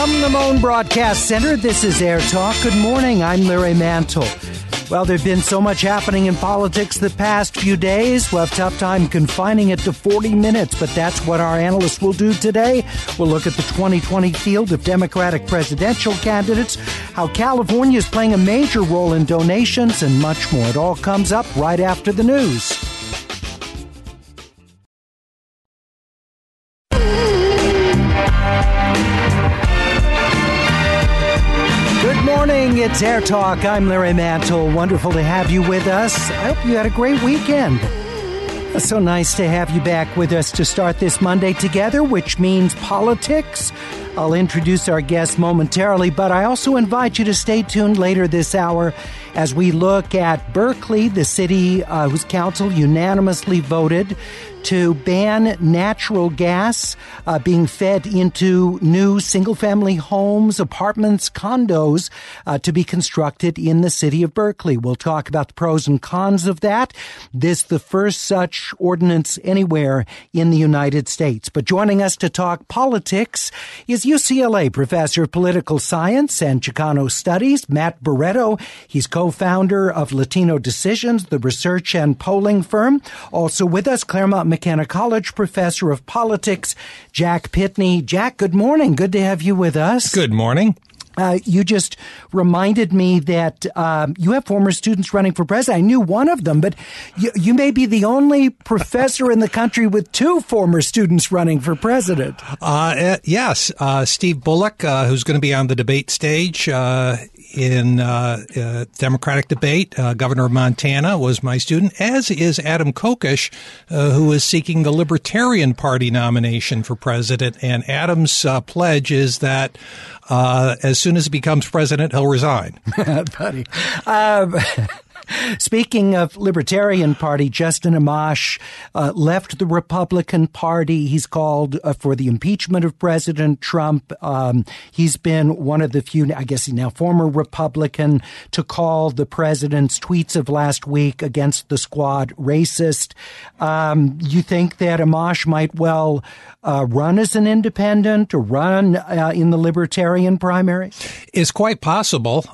From the Moan Broadcast Center, this is Air Talk. Good morning, I'm Larry Mantle. Well, there's been so much happening in politics the past few days. We'll have a tough time confining it to 40 minutes, but that's what our analysts will do today. We'll look at the 2020 field of Democratic presidential candidates, how California is playing a major role in donations, and much more. It all comes up right after the news. It's Air Talk. I'm Larry Mantle. Wonderful to have you with us. I hope you had a great weekend. It's so nice to have you back with us to start this Monday together, which means politics. I'll introduce our guest momentarily, but I also invite you to stay tuned later this hour as we look at Berkeley, the city whose council unanimously voted to ban natural gas being fed into new single-family homes, apartments, condos to be constructed in the city of Berkeley. We'll talk about the pros and cons of that. This is the first such ordinance anywhere in the United States. But joining us to talk politics is UCLA professor of political science and Chicano studies, Matt Barreto. He's co-founder of Latino Decisions, the research and polling firm. Also with us, Claremont McKenna College professor of politics, Jack Pitney. Jack, good morning. Good to have you with us. Good morning. You just reminded me that you have former students running for president. I knew one of them, but you may be the only professor in the country with two former students running for president. Yes. Steve Bullock, who's going to be on the debate stage in Democratic debate, governor of Montana, was my student, as is Adam Kokesh, who is seeking the Libertarian Party nomination for president. And Adam's pledge is that as soon as he becomes president, he'll resign. Buddy. Speaking of Libertarian Party, Justin Amash left the Republican Party. He's called for the impeachment of President Trump. He's been one of the few, I guess he's now former Republican, to call the president's tweets of last week against the squad racist. You think that Amash might well run as an independent or run in the Libertarian primary? It's quite possible.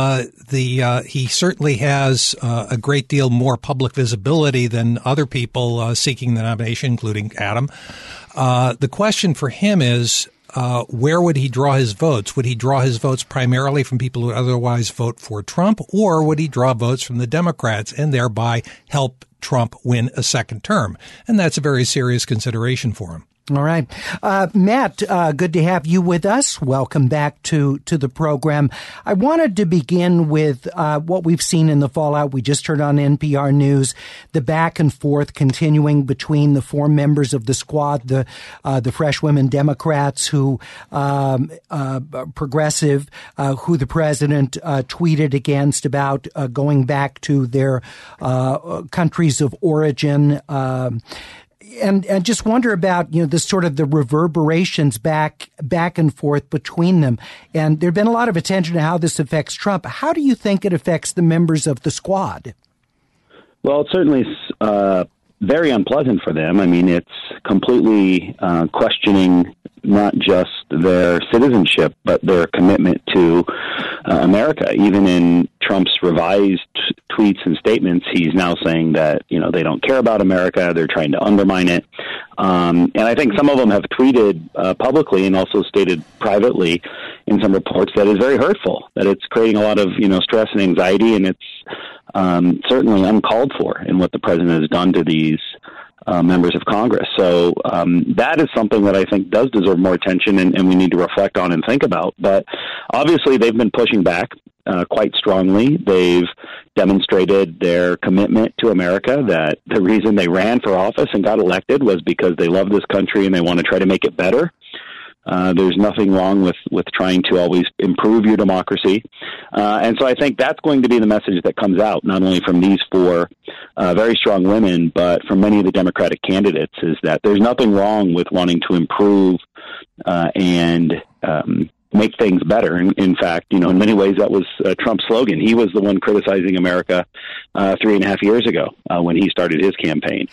He certainly has a great deal more public visibility than other people seeking the nomination, including Adam. The question for him is, where would he draw his votes? Would he draw his votes primarily from people who otherwise vote for Trump, or would he draw votes from the Democrats and thereby help Trump win a second term? And that's a very serious consideration for him. All right. Matt, good to have you with us. Welcome back to the program. I wanted to begin with what we've seen in the fallout. We just heard on NPR News the back and forth continuing between the four members of the squad, the fresh women Democrats who progressive, who the president tweeted against about going back to their countries of origin. And just wonder about, the sort of the reverberations back and forth between them. And there'd been a lot of attention to how this affects Trump. How do you think it affects the members of the squad? Well, it's certainly very unpleasant for them. I mean, it's completely questioning not just their citizenship, but their commitment to America. Even in Trump's revised tweets and statements, he's now saying that, they don't care about America. They're trying to undermine it. And I think some of them have tweeted publicly and also stated privately in some reports that is very hurtful, that it's creating a lot of, stress and anxiety, and it's certainly uncalled for in what the president has done to these members of Congress. So that is something that I think does deserve more attention and we need to reflect on and think about. But obviously they've been pushing back quite strongly. They've demonstrated their commitment to America, that the reason they ran for office and got elected was because they love this country and they want to try to make it better. There's nothing wrong with trying to always improve your democracy. And so I think that's going to be the message that comes out, not only from these four very strong women, but from many of the Democratic candidates, is that there's nothing wrong with wanting to improve and make things better. In fact, in many ways, that was Trump's slogan. He was the one criticizing America 3.5 years ago when he started his campaign.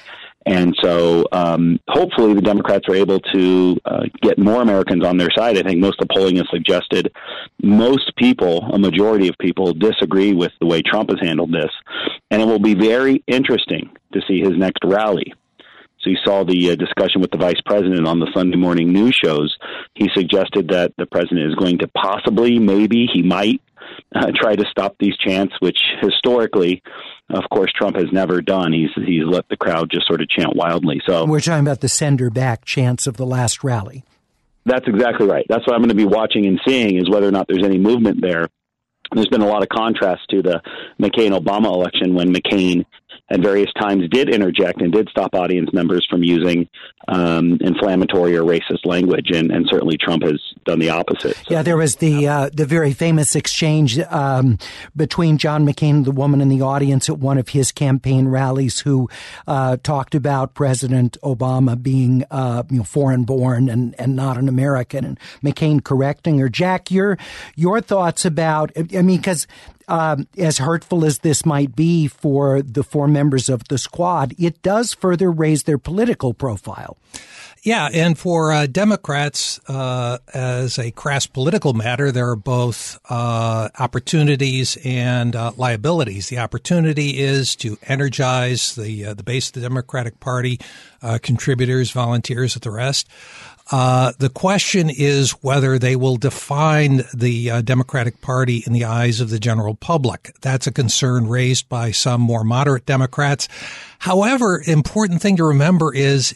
And so hopefully the Democrats are able to get more Americans on their side. I think most of the polling has suggested most people, a majority of people, disagree with the way Trump has handled this. And it will be very interesting to see his next rally. So you saw the discussion with the vice president on the Sunday morning news shows. He suggested that the president is going to possibly, maybe, he might try to stop these chants, which historically, of course, Trump has never done. He's let the crowd just sort of chant wildly. So we're talking about the sender back chants of the last rally. That's exactly right. That's what I'm going to be watching and seeing, is whether or not there's any movement there. There's been a lot of contrast to the McCain-Obama election, when McCain at various times did interject and did stop audience members from using inflammatory or racist language, and certainly Trump has done the opposite. So. Yeah, there was the very famous exchange between John McCain and the woman in the audience at one of his campaign rallies, who talked about President Obama being foreign-born and not an American, and McCain correcting her. Jack, your thoughts about, because as hurtful as this might be for the four members of the squad, it does further raise their political profile. Yeah, and for Democrats, as a crass political matter, there are both opportunities and liabilities. The opportunity is to energize the base of the Democratic Party, contributors, volunteers, the rest. The question is whether they will define the Democratic Party in the eyes of the general public. That's a concern raised by some more moderate Democrats. However, important thing to remember is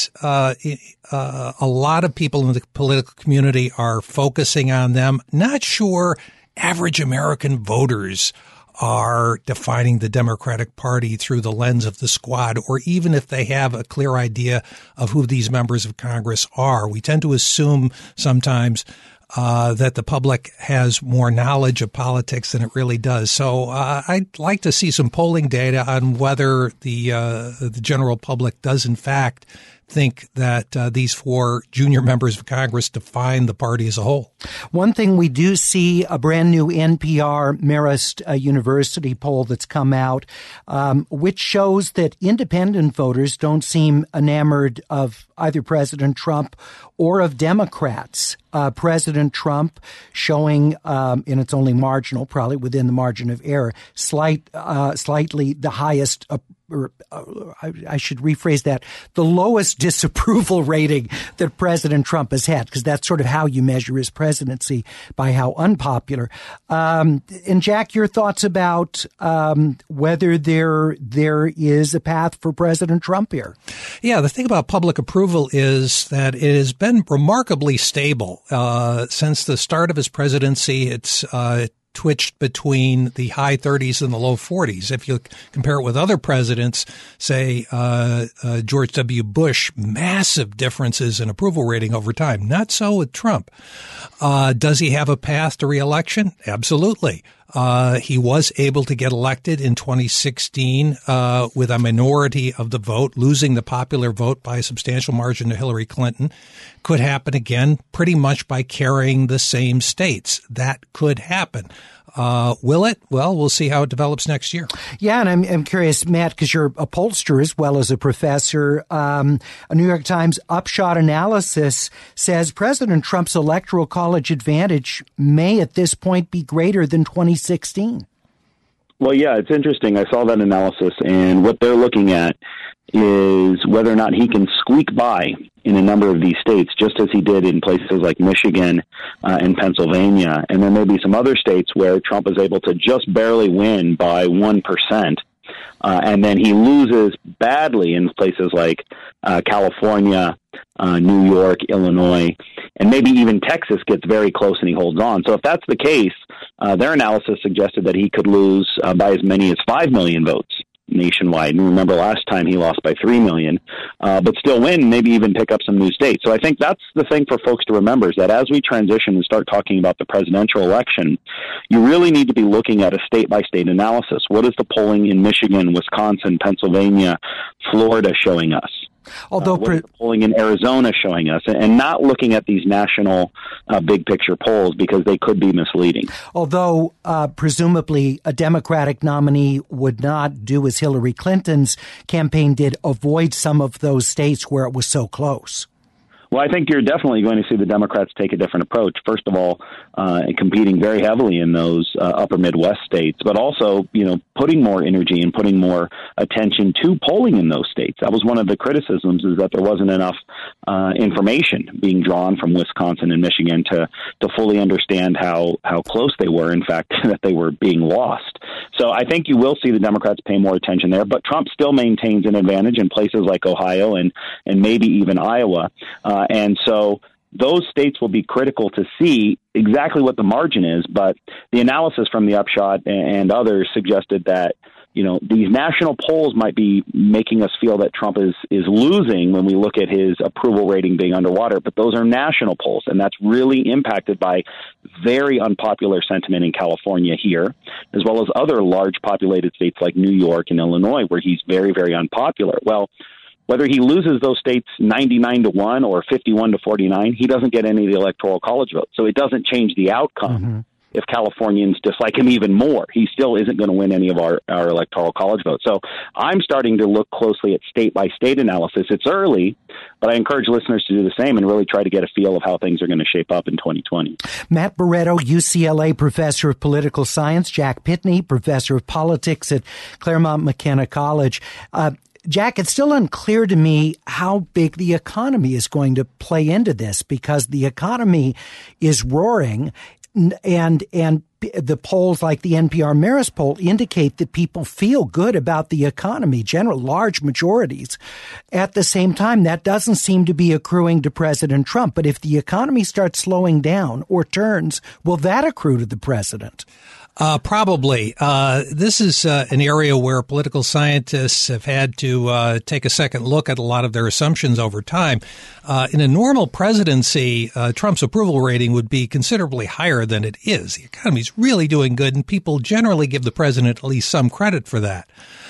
a lot of people in the political community are focusing on them. Not sure average American voters are defining the Democratic Party through the lens of the squad, or even if they have a clear idea of who these members of Congress are. We tend to assume sometimes that the public has more knowledge of politics than it really does. So I'd like to see some polling data on whether the general public does in fact think that these four junior members of Congress define the party as a whole. One thing we do see, a brand new NPR Marist University poll that's come out, which shows that independent voters don't seem enamored of either President Trump or of Democrats. President Trump showing, and it's only marginal, probably within the margin of error, slightly the highest, I should rephrase that, the lowest disapproval rating that President Trump has had, because that's sort of how you measure his presidency, by how unpopular. And Jack, your thoughts about whether there is a path for President Trump here? Yeah, the thing about public approval is that it has been remarkably stable. Since the start of his presidency, it's twitched between the high 30s and the low 40s. If you compare it with other presidents, say George W. Bush, massive differences in approval rating over time. Not so with Trump. Does he have a path to re-election? Absolutely. He was able to get elected in 2016 with a minority of the vote, losing the popular vote by a substantial margin to Hillary Clinton. Could happen again pretty much by carrying the same states. That could happen. Will it? Well, we'll see how it develops next year. Yeah, and I'm curious, Matt, because you're a pollster as well as a professor. A New York Times upshot analysis says President Trump's electoral college advantage may at this point be greater than 2016. Well, yeah, it's interesting. I saw that analysis, and what they're looking at is whether or not he can squeak by in a number of these states, just as he did in places like Michigan and Pennsylvania. And there may be some other states where Trump is able to just barely win by 1%. And then he loses badly in places like California, New York, Illinois, and maybe even Texas gets very close and he holds on. So if that's the case, their analysis suggested that he could lose by as many as 5 million votes nationwide. And remember, last time he lost by 3 million, but still win, maybe even pick up some new states. So I think that's the thing for folks to remember, is that as we transition and start talking about the presidential election, you really need to be looking at a state-by-state analysis. What is the polling in Michigan, Wisconsin, Pennsylvania, Florida showing us? Although what is the polling in Arizona showing us, and not looking at these national big picture polls because they could be misleading. Although presumably a Democratic nominee would not do as Hillary Clinton's campaign did, avoid some of those states where it was so close. Well, I think you're definitely going to see the Democrats take a different approach. First of all, competing very heavily in those upper Midwest states, but also, putting more energy and putting more attention to polling in those states. That was one of the criticisms, is that there wasn't enough information being drawn from Wisconsin and Michigan to fully understand how close they were. In fact, that they were being lost. So I think you will see the Democrats pay more attention there, but Trump still maintains an advantage in places like Ohio and maybe even Iowa. And so those states will be critical to see exactly what the margin is. But the analysis from the Upshot and others suggested that, these national polls might be making us feel that Trump is losing when we look at his approval rating being underwater. But those are national polls, and that's really impacted by very unpopular sentiment in California here, as well as other large populated states like New York and Illinois, where he's very, very unpopular. Well, whether he loses those states 99-1 or 51-49, he doesn't get any of the Electoral College votes. So it doesn't change the outcome. Mm-hmm. If Californians dislike him even more, he still isn't going to win any of our Electoral College votes. So I'm starting to look closely at state-by-state analysis. It's early, but I encourage listeners to do the same and really try to get a feel of how things are going to shape up in 2020. Matt Barreto, UCLA professor of political science, Jack Pitney, professor of politics at Claremont McKenna College. Jack, it's still unclear to me how big the economy is going to play into this, because the economy is roaring, and the polls like the NPR Marist poll indicate that people feel good about the economy, large majorities. At the same time, that doesn't seem to be accruing to President Trump. But if the economy starts slowing down or turns, will that accrue to the president? Probably. This is an area where political scientists have had to take a second look at a lot of their assumptions over time. In a normal presidency, Trump's approval rating would be considerably higher than it is. The economy's really doing good, and people generally give the president at least some credit for that.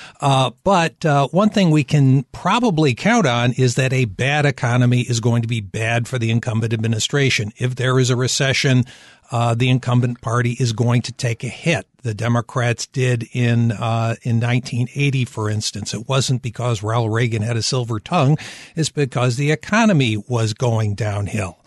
But one thing we can probably count on is that a bad economy is going to be bad for the incumbent administration. If there is a recession, the incumbent party is going to take a hit. The Democrats did in 1980, for instance. It wasn't because Ronald Reagan had a silver tongue. It's because the economy was going downhill.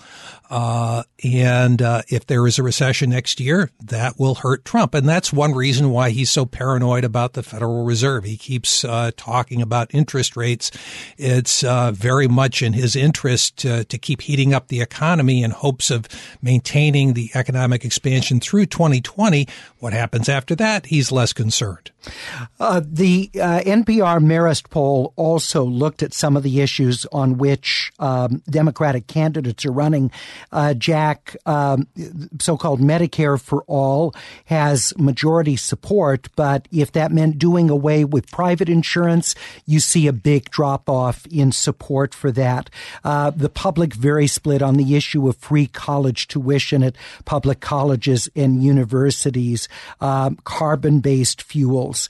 And if there is a recession next year, that will hurt Trump. And that's one reason why he's so paranoid about the Federal Reserve. He keeps talking about interest rates. It's very much in his interest to keep heating up the economy in hopes of maintaining the economic expansion through 2020. What happens after that, he's less concerned. The NPR Marist poll also looked at some of the issues on which Democratic candidates are running. Jack, so-called Medicare for All has majority support, but if that meant doing away with private insurance, you see a big drop-off in support for that. The public very split on the issue of free college tuition at public colleges and universities, carbon-based fuels,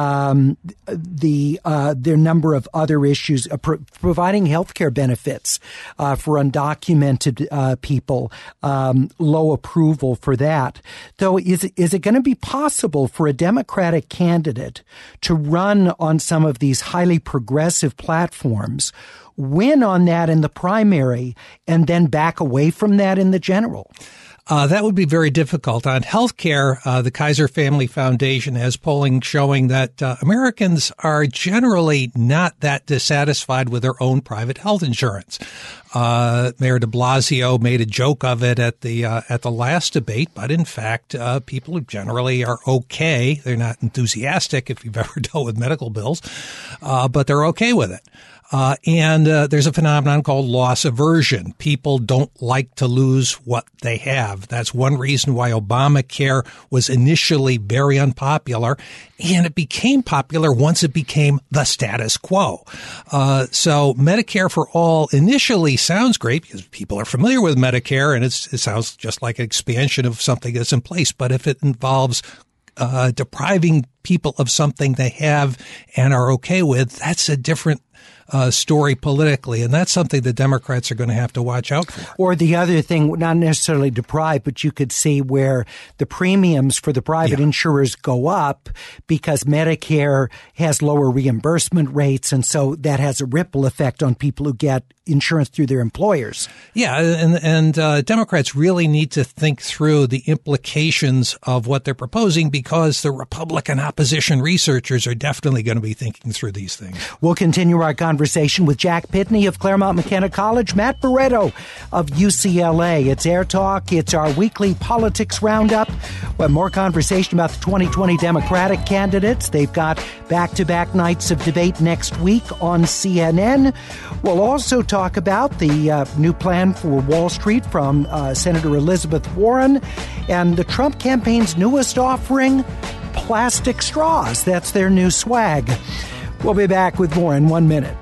there are a number of other issues, providing health care benefits for undocumented people, low approval for that. Though, is it going to be possible for a Democratic candidate to run on some of these highly progressive platforms, win on that in the primary, and then back away from that in the general? That would be very difficult. On healthcare, the Kaiser Family Foundation has polling showing that Americans are generally not that dissatisfied with their own private health insurance. Mayor de Blasio made a joke of it at the last debate, but in fact, people generally are okay. They're not enthusiastic if you've ever dealt with medical bills, but they're okay with it. And there's a phenomenon called loss aversion. People don't like to lose what they have. That's one reason why Obamacare was initially very unpopular, and it became popular once it became the status quo. So Medicare for All initially sounds great because people are familiar with Medicare, and it sounds just like an expansion of something that's in place. But if it involves depriving people of something they have and are okay with, that's a different story politically, and that's something the Democrats are going to have to watch out for. Or the other thing, not necessarily deprived, but you could see where the premiums for the private insurers go up because Medicare has lower reimbursement rates, and so that has a ripple effect on people who get insurance through their employers. Yeah, and Democrats really need to think through the implications of what they're proposing because the Republican opposition researchers are definitely going to be thinking through these things. We'll continue our conversation with Jack Pitney of Claremont McKenna College, Matt Barretto of UCLA. It's Air Talk. It's our weekly politics roundup. We'll have more conversation about the 2020 Democratic candidates. They've got back-to-back nights of debate next week on CNN. We'll also talk about the new plan for Wall Street from Senator Elizabeth Warren and the Trump campaign's newest offering, plastic straws. That's their new swag. We'll be back with more in 1 minute.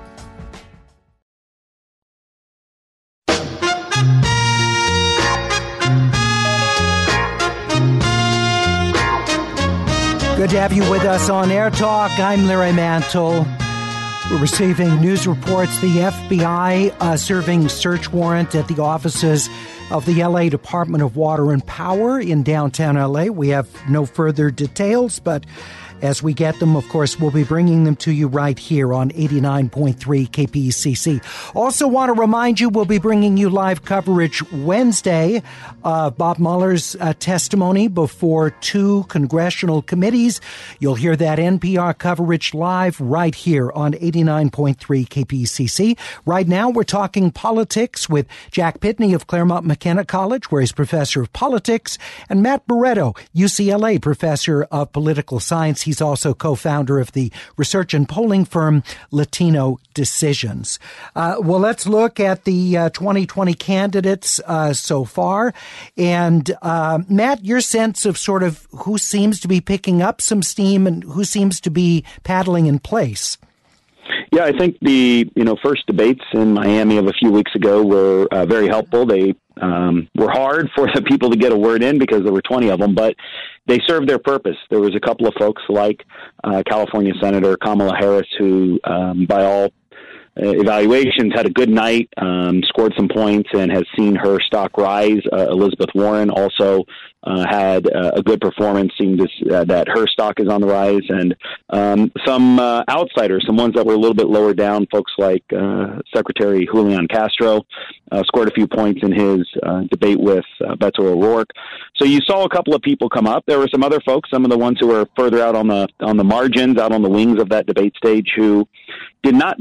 Good to have you with us on Air Talk. I'm Larry Mantle. We're receiving news reports the FBI serving search warrant at the offices of the L.A. Department of Water and Power in downtown L.A. We have no further details, but as we get them, of course, we'll be bringing them to you right here on 89.3 KPCC. Also want to remind you, we'll be bringing you live coverage Wednesday of Bob Mueller's testimony before 2 congressional committees. You'll hear that NPR coverage live right here on 89.3 KPCC. Right now, we're talking politics with Jack Pitney of Claremont McKenna College, where he's professor of politics, and Matt Barretto, UCLA professor of political science. He's also co-founder of the research and polling firm Latino Decisions. Well, let's look at the 2020 candidates so far. And Matt, your sense of sort of who seems to be picking up some steam and who seems to be paddling in place? Yeah, I think the first debates in Miami of a few weeks ago were very helpful. They were hard for the people to get a word in because there were 20 of them, but they served their purpose. There was a couple of folks like California Senator Kamala Harris who, by all evaluations, had a good night, scored some points, and has seen her stock rise. Elizabeth Warren also had a good performance, seemed that her stock is on the rise. And some outsiders, some ones that were a little bit lower down, folks like Secretary Julian Castro, scored a few points in his debate with Beto O'Rourke. So you saw a couple of people come up. There were some other folks, some of the ones who were further out on the margins, out on the wings of that debate stage, who did not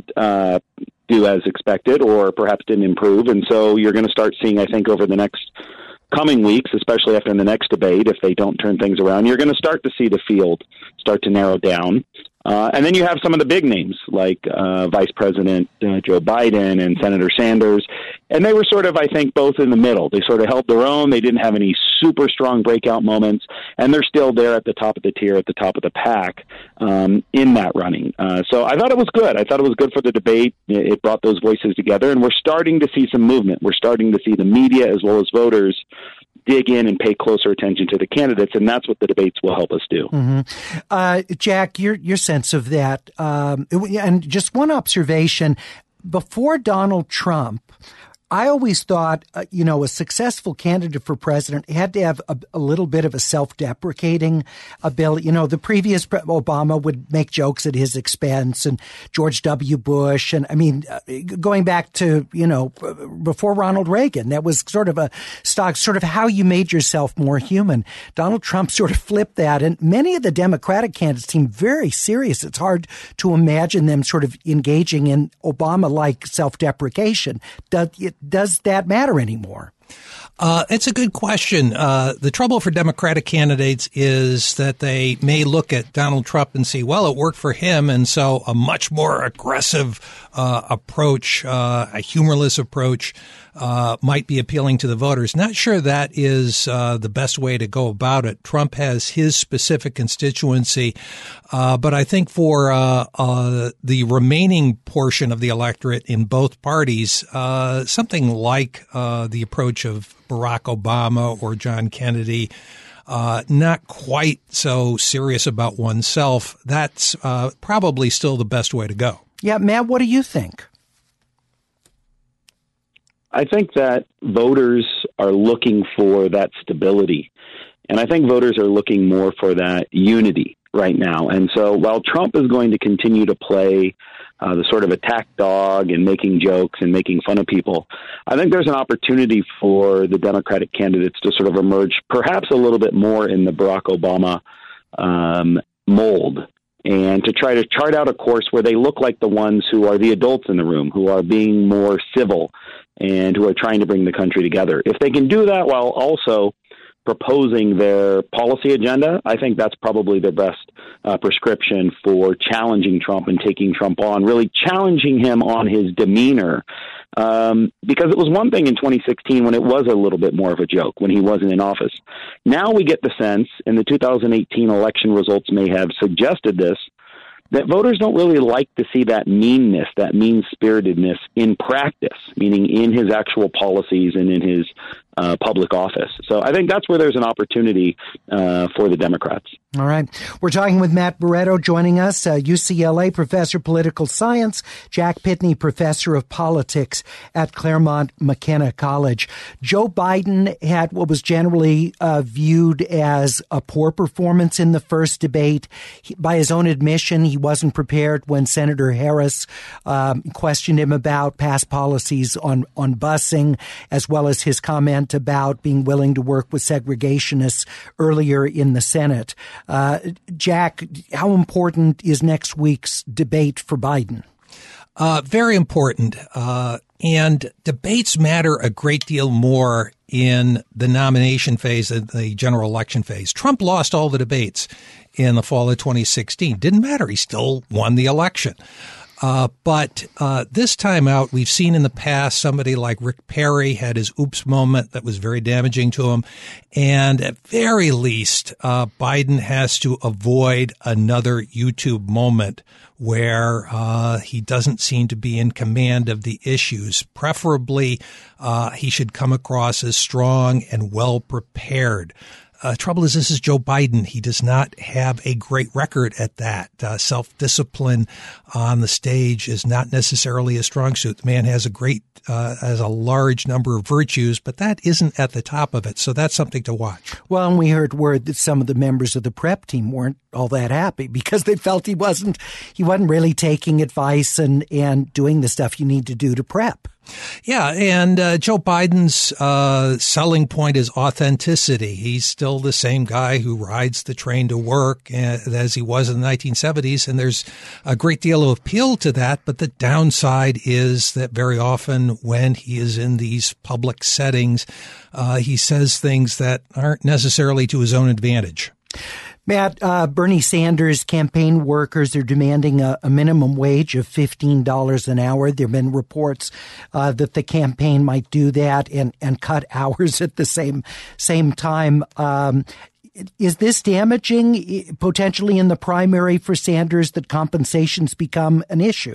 do as expected or perhaps didn't improve. And so you're going to start seeing, I think, over the next coming weeks, especially after the next debate, if they don't turn things around, you're going to start to see the field start to narrow down. And then you have some of the big names like Vice President Joe Biden and Senator Sanders. And they were sort of, I think, both in the middle. They sort of held their own. They didn't have any super strong breakout moments. And they're still there at the top of the tier, at the top of the pack in that running. So I thought it was good. I thought it was good for the debate. It brought those voices together. And we're starting to see some movement. We're starting to see the media as well as voters dig in and pay closer attention to the candidates, and that's what the debates will help us do. Mm-hmm. Jack, your sense of that, and just one observation, before Donald Trump, I always thought, a successful candidate for president had to have a little bit of a self-deprecating ability. The previous Obama would make jokes at his expense, and George W. Bush. And I mean, going back to, before Ronald Reagan, that was sort of a stock, sort of how you made yourself more human. Donald Trump sort of flipped that. And many of the Democratic candidates seem very serious. It's hard to imagine them sort of engaging in Obama-like self-deprecation. Does that matter anymore? It's a good question. The trouble for Democratic candidates is that they may look at Donald Trump and see, well, it worked for him, and so a much more aggressive approach, a humorless approach, might be appealing to the voters. Not sure that is the best way to go about it. Trump has his specific constituency, but I think for the remaining portion of the electorate in both parties, something like the approach of Barack Obama or John Kennedy not quite so serious about oneself, that's probably still the best way to go. Yeah, Matt, what do you think? I think that voters are looking for that stability. And I think voters are looking more for that unity right now. And so while Trump is going to continue to play the sort of attack dog and making jokes and making fun of people, I think there's an opportunity for the Democratic candidates to sort of emerge perhaps a little bit more in the Barack Obama mold, and to try to chart out a course where they look like the ones who are the adults in the room, who are being more civil and who are trying to bring the country together. If they can do that while also proposing their policy agenda, I think that's probably their best prescription for challenging Trump and taking Trump on, really challenging him on his demeanor. Because it was one thing in 2016 when it was a little bit more of a joke, when he wasn't in office. Now we get the sense, and the 2018 election results may have suggested this, that voters don't really like to see that meanness, that mean-spiritedness in practice, meaning in his actual policies and in his public office. So I think that's where there's an opportunity for the Democrats. All right. We're talking with Matt Barretto joining us, UCLA professor of political science, Jack Pitney professor of politics at Claremont McKenna College. Joe Biden had what was generally viewed as a poor performance in the first debate. By his own admission, he wasn't prepared when Senator Harris questioned him about past policies on busing, as well as his comment about being willing to work with segregationists earlier in the Senate. Jack, how important is next week's debate for Biden? Very important. And debates matter a great deal more in the nomination phase than the general election phase. Trump lost all the debates in the fall of 2016. Didn't matter. He still won the election. But this time out, we've seen in the past somebody like Rick Perry had his oops moment that was very damaging to him. And at very least, Biden has to avoid another YouTube moment where he doesn't seem to be in command of the issues. Preferably, he should come across as strong and well prepared. Trouble is, this is Joe Biden. He does not have a great record at that. Self-discipline on the stage is not necessarily a strong suit. The man has a large number of virtues, but that isn't at the top of it. So that's something to watch. Well, and we heard word that some of the members of the prep team weren't all that happy because they felt he wasn't really taking advice and doing the stuff you need to do to prep. Yeah, and Joe Biden's selling point is authenticity. He's still the same guy who rides the train to work as he was in the 1970s, and there's a great deal of appeal to that, but the downside is that very often when he is in these public settings, he says things that aren't necessarily to his own advantage. Matt, Bernie Sanders campaign workers are demanding a minimum wage of $15 an hour. There have been reports that the campaign might do that and cut hours at the same time. Is this damaging potentially in the primary for Sanders that compensations become an issue?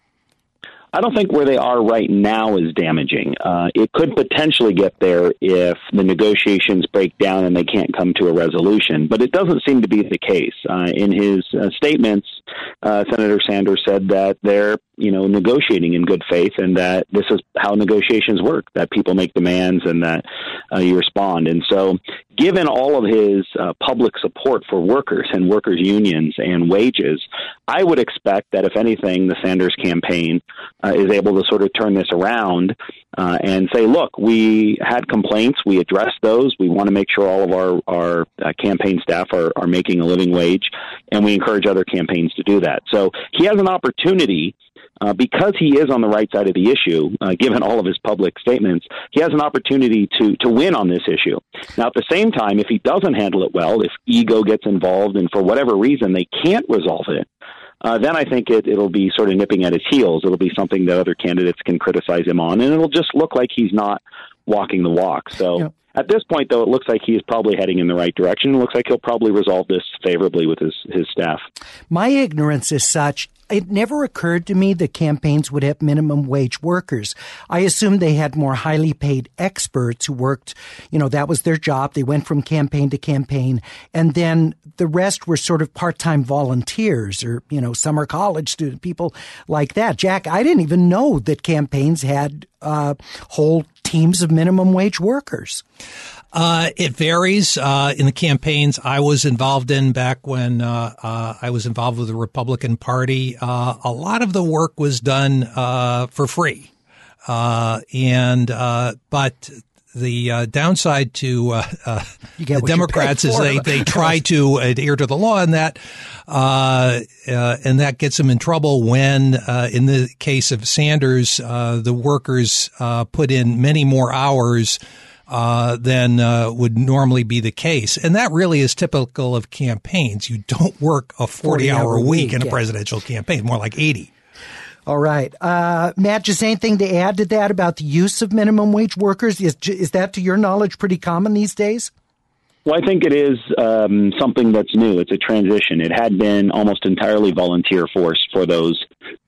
I don't think where they are right now is damaging. It could potentially get there if the negotiations break down and they can't come to a resolution, but it doesn't seem to be the case. In his statements, Senator Sanders said that they're negotiating in good faith and that this is how negotiations work, that people make demands and that you respond. And so given all of his public support for workers and workers' unions and wages, I would expect that if anything, the Sanders campaign is able to sort of turn this around and say, look, we had complaints, we addressed those, we want to make sure all of our campaign staff are making a living wage, and we encourage other campaigns to do that. So he has an opportunity, because he is on the right side of the issue, given all of his public statements, he has an opportunity to win on this issue. Now, at the same time, if he doesn't handle it well, if ego gets involved and for whatever reason they can't resolve it, then I think it'll be sort of nipping at his heels. It'll be something that other candidates can criticize him on, and it'll just look like he's not walking the walk. So Yeah. at this point, though, it looks like he is probably heading in the right direction. It looks like he'll probably resolve this favorably with his staff. My ignorance is such, it never occurred to me that campaigns would have minimum wage workers. I assumed they had more highly paid experts who worked, that was their job. They went from campaign to campaign. And then the rest were sort of part-time volunteers or, summer college student, people like that. Jack, I didn't even know that campaigns had whole teams of minimum wage workers. It varies in the campaigns I was involved in back when I was involved with the Republican Party. A lot of the work was done for free, but the downside to the Democrats is they try to adhere to the law, and that gets them in trouble when, in the case of Sanders, the workers put in many more hours than would normally be the case. And that really is typical of campaigns. You don't work a 40-hour week in a presidential campaign, more like 80. All right. Matt, just anything to add to that about the use of minimum wage workers? Is that, to your knowledge, pretty common these days? Well, I think it is something that's new. It's a transition. It had been almost entirely volunteer force for those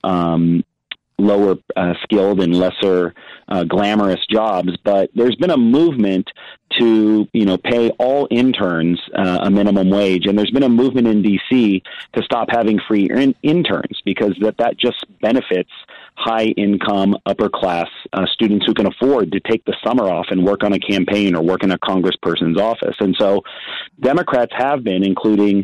lower skilled and lesser glamorous jobs, but there's been a movement to pay all interns a minimum wage, and there's been a movement in D.C. to stop having free interns because that just benefits high income, upper class students who can afford to take the summer off and work on a campaign or work in a congressperson's office. And so Democrats have been, including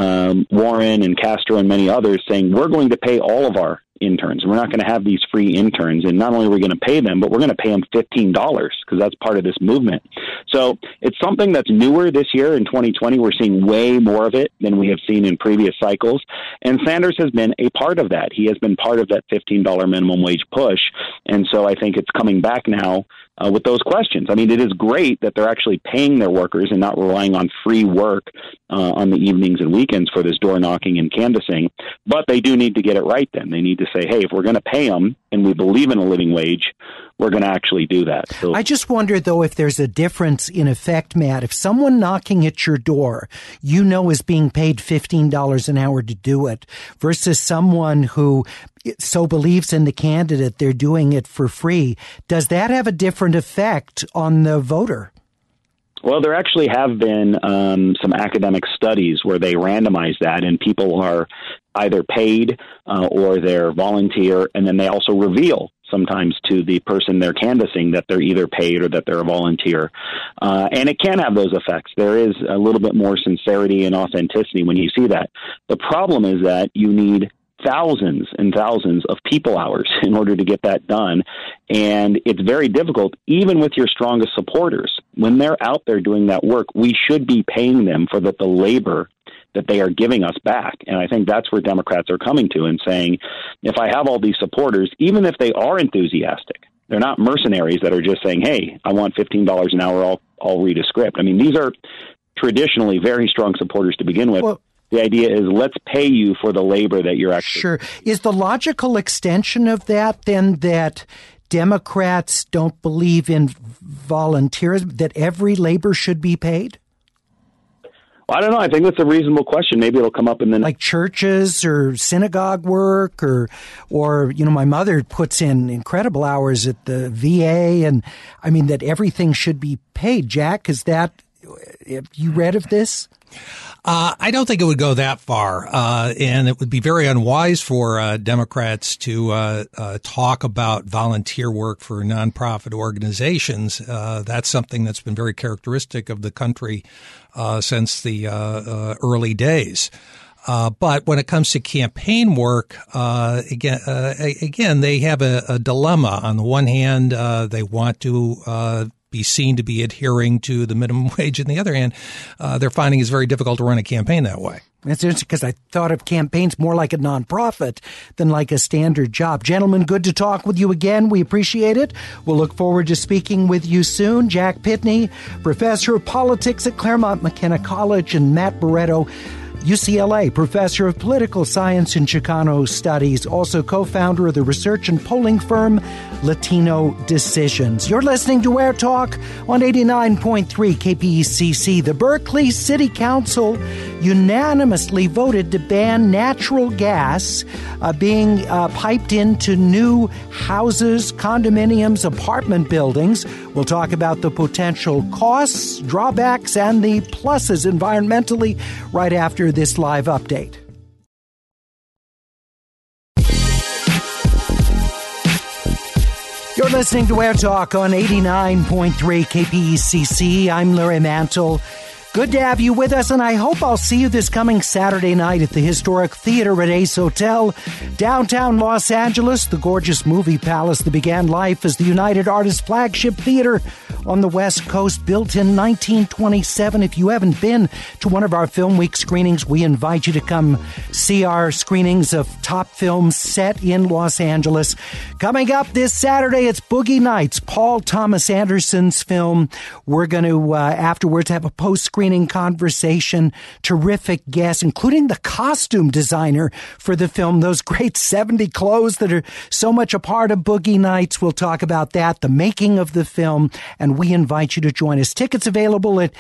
Warren and Castro and many others, saying we're going to pay all of our interns. We're not going to have these free interns. And not only are we going to pay them, but we're going to pay them $15 because that's part of this movement. So it's something that's newer this year in 2020. We're seeing way more of it than we have seen in previous cycles. And Sanders has been a part of that. He has been part of that $15 minimum wage push. And so I think it's coming back now with those questions. I mean, it is great that they're actually paying their workers and not relying on free work on the evenings and weekends for this door knocking and canvassing. But they do need to get it right then. They need to say, hey, if we're going to pay them and we believe in a living wage, we're going to actually do that. So, I just wonder, though, if there's a difference in effect, Matt. If someone knocking at your door, is being paid $15 an hour to do it versus someone who so believes in the candidate they're doing it for free, does that have a different effect on the voter? Well, there actually have been some academic studies where they randomize that, and people are either paid or they're volunteer, and then they also reveal sometimes to the person they're canvassing that they're either paid or that they're a volunteer. And it can have those effects. There is a little bit more sincerity and authenticity when you see that. The problem is that you need thousands and thousands of people hours in order to get that done. And it's very difficult, even with your strongest supporters. When they're out there doing that work, we should be paying them for the labor that they are giving us back. And I think that's where Democrats are coming to and saying, if I have all these supporters, even if they are enthusiastic, they're not mercenaries that are just saying, hey, I want $15 an hour, I'll read a script. I mean, these are traditionally very strong supporters to begin with. Well, the idea is let's pay you for the labor that you're actually... Sure. Is the logical extension of that then that Democrats don't believe in volunteerism, that every labor should be paid? I don't know. I think that's a reasonable question. Maybe it'll come up in the like churches or synagogue work or my mother puts in incredible hours at the VA, and I mean that everything should be paid. Jack, have you read of this? I don't think it would go that far, and it would be very unwise for Democrats to talk about volunteer work for nonprofit organizations. That's something that's been very characteristic of the country since the early days. But when it comes to campaign work, again, they have a dilemma. On the one hand, they want to be seen to be adhering to the minimum wage. On the other hand, they're finding it's very difficult to run a campaign that way. That's interesting because I thought of campaigns more like a nonprofit than like a standard job. Gentlemen, good to talk with you again. We appreciate it. We'll look forward to speaking with you soon. Jack Pitney, professor of politics at Claremont McKenna College, and Matt Barretto, UCLA professor of political science and Chicano studies, also co-founder of the research and polling firm Latino Decisions. You're listening to Air Talk on 89.3 KPECC. The Berkeley City Council unanimously voted to ban natural gas being piped into new houses, condominiums, apartment buildings. We'll talk about the potential costs, drawbacks, and the pluses environmentally right after this live update. You're listening to Air Talk on 89.3 KPECC. I'm Larry Mantle. Good to have you with us, and I hope I'll see you this coming Saturday night at the historic Theater at Ace Hotel, downtown Los Angeles, the gorgeous movie palace that began life as the United Artists flagship theater on the West Coast, built in 1927. If you haven't been to one of our Film Week screenings, we invite you to come see our screenings of top films set in Los Angeles. Coming up this Saturday, it's Boogie Nights, Paul Thomas Anderson's film. We're going to, afterwards, have a post-screening conversation. Terrific guests, including the costume designer for the film, those great 70 clothes that are so much a part of Boogie Nights. We'll talk about that, the making of the film, and we invite you to join us. Tickets available at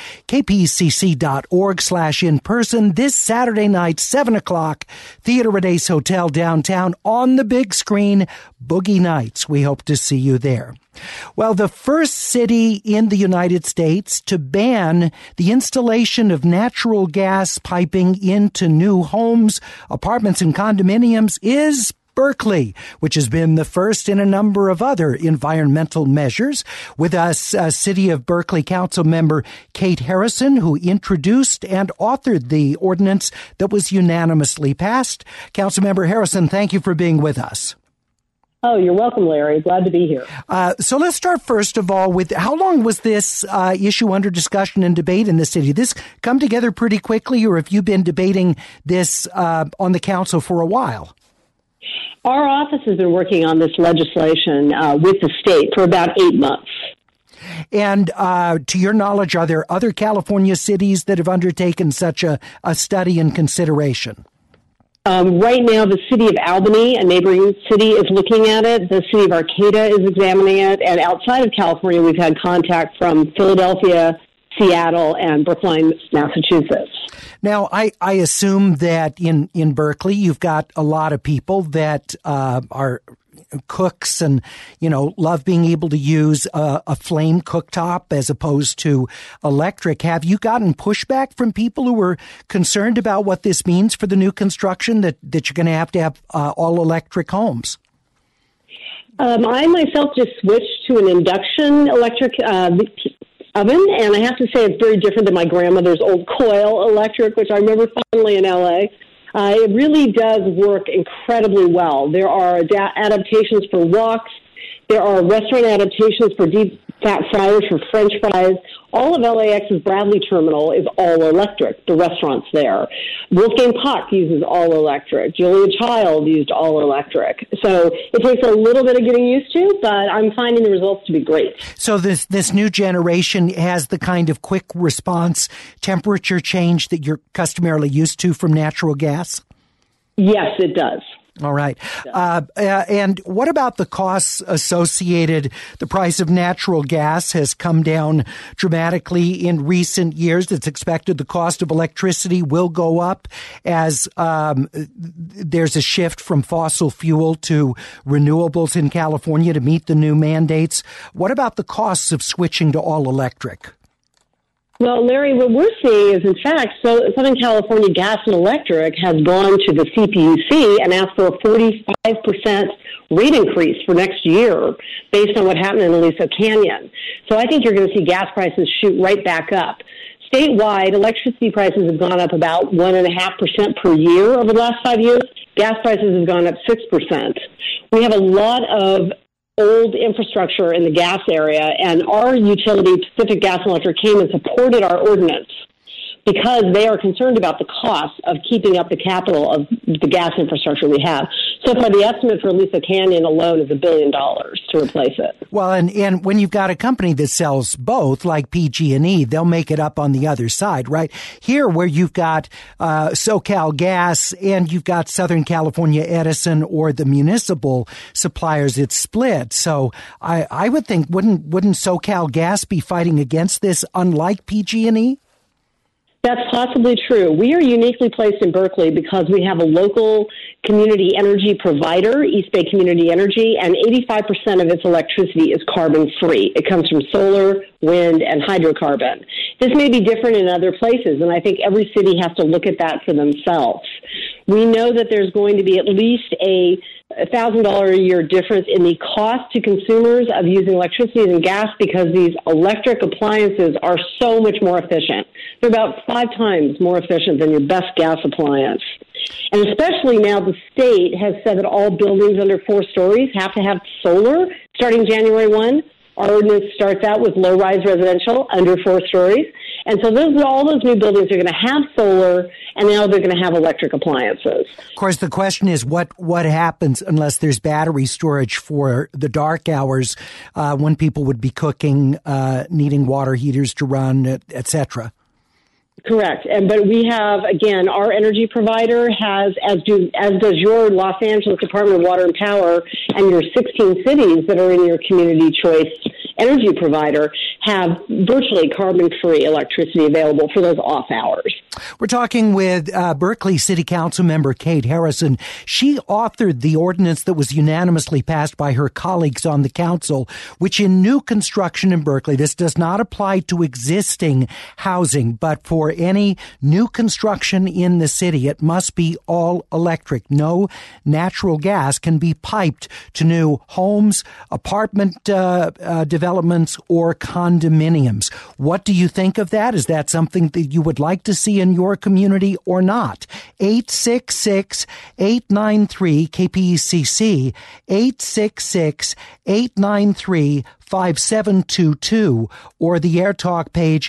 kpecc.org/in-person this Saturday night, 7 o'clock, Theater at Ace Hotel downtown on the big screen, Boogie Nights. We hope to see you there. Well, the first city in the United States to ban the installation of natural gas piping into new homes, apartments, and condominiums is Berkeley, which has been the first in a number of other environmental measures. With us, City of Berkeley Council member Kate Harrison, who introduced and authored the ordinance that was unanimously passed. Councilmember Harrison, thank you for being with us. Oh, you're welcome, Larry. Glad to be here. So let's start first of all with how long was this issue under discussion and debate in the city? Did this come together pretty quickly, or have you been debating this on the council for a while? Our office has been working on this legislation with the state for about 8 months. And to your knowledge, are there other California cities that have undertaken such a study and consideration? Right now, the city of Albany, a neighboring city, is looking at it. The city of Arcata is examining it. And outside of California, we've had contact from Philadelphia, Seattle, and Brookline, Massachusetts. Now, I assume that in Berkeley, you've got a lot of people that are cooks and, love being able to use a flame cooktop as opposed to electric. Have you gotten pushback from people who are concerned about what this means for the new construction, that you're going to have all electric homes? I myself just switched to an induction electric oven, and I have to say it's very different than my grandmother's old coil electric, which I remember fondly in L.A. It really does work incredibly well. There are adaptations for woks. There are restaurant adaptations for deep fat fryers for French fries. All of LAX's Bradley terminal is all electric, the restaurants there. Wolfgang Puck uses all electric. Julia Child used all electric. So it takes a little bit of getting used to, but I'm finding the results to be great. So this new generation has the kind of quick response temperature change that you're customarily used to from natural gas? Yes, it does. All right. And what about the costs associated? The price of natural gas has come down dramatically in recent years. It's expected the cost of electricity will go up as there's a shift from fossil fuel to renewables in California to meet the new mandates. What about the costs of switching to all electric? Well, Larry, what we're seeing is, in fact, Southern California Gas and Electric has gone to the CPUC and asked for a 45% rate increase for next year based on what happened in Aliso Canyon. So I think you're going to see gas prices shoot right back up. Statewide, electricity prices have gone up about 1.5% per year over the last 5 years. Gas prices have gone up 6%. We have a lot of old infrastructure in the gas area, and our utility, Pacific Gas and Electric, came and supported our ordinance. because they are concerned about the cost of keeping up the capital of the gas infrastructure we have. So far, the estimate for Aliso Canyon alone is $1 billion to replace it. Well, and when you've got a company that sells both, like PG&E, they'll make it up on the other side, right? Here, where you've got SoCal Gas and you've got Southern California Edison or the municipal suppliers, it's split. So I would think, wouldn't SoCal Gas be fighting against this, unlike PG&E? That's possibly true. We are uniquely placed in Berkeley because we have a local community energy provider, East Bay Community Energy, and 85% of its electricity is carbon-free. It comes from solar, wind, and hydrocarbon. This may be different in other places, and I think every city has to look at that for themselves. We know that there's going to be at least a $1,000 a year difference in the cost to consumers of using electricity and gas because these electric appliances are so much more efficient. They're about 5 times more efficient than your best gas appliance. And especially now the state has said that all buildings under 4 stories have to have solar starting January 1. Our ordinance starts out with low-rise residential under 4 stories. And so all those new buildings are going to have solar, and now they're going to have electric appliances. Of course, the question is what happens unless there's battery storage for the dark hours when people would be cooking, needing water heaters to run, et cetera. Correct. But we have, again, our energy provider has, as does your Los Angeles Department of Water and Power and your 16 cities that are in your community choice energy provider, have virtually carbon-free electricity available for those off hours. We're talking with Berkeley City Council member Kate Harrison. She authored the ordinance that was unanimously passed by her colleagues on the council, which in new construction in Berkeley, this does not apply to existing housing, but for any new construction in the city, it must be all electric. No natural gas can be piped to new homes, apartment developments, or condominiums. What do you think of that? Is that something that you would like to see in your community or not? 866-893-KPECC, 866-893-5722, or the Air Talk page,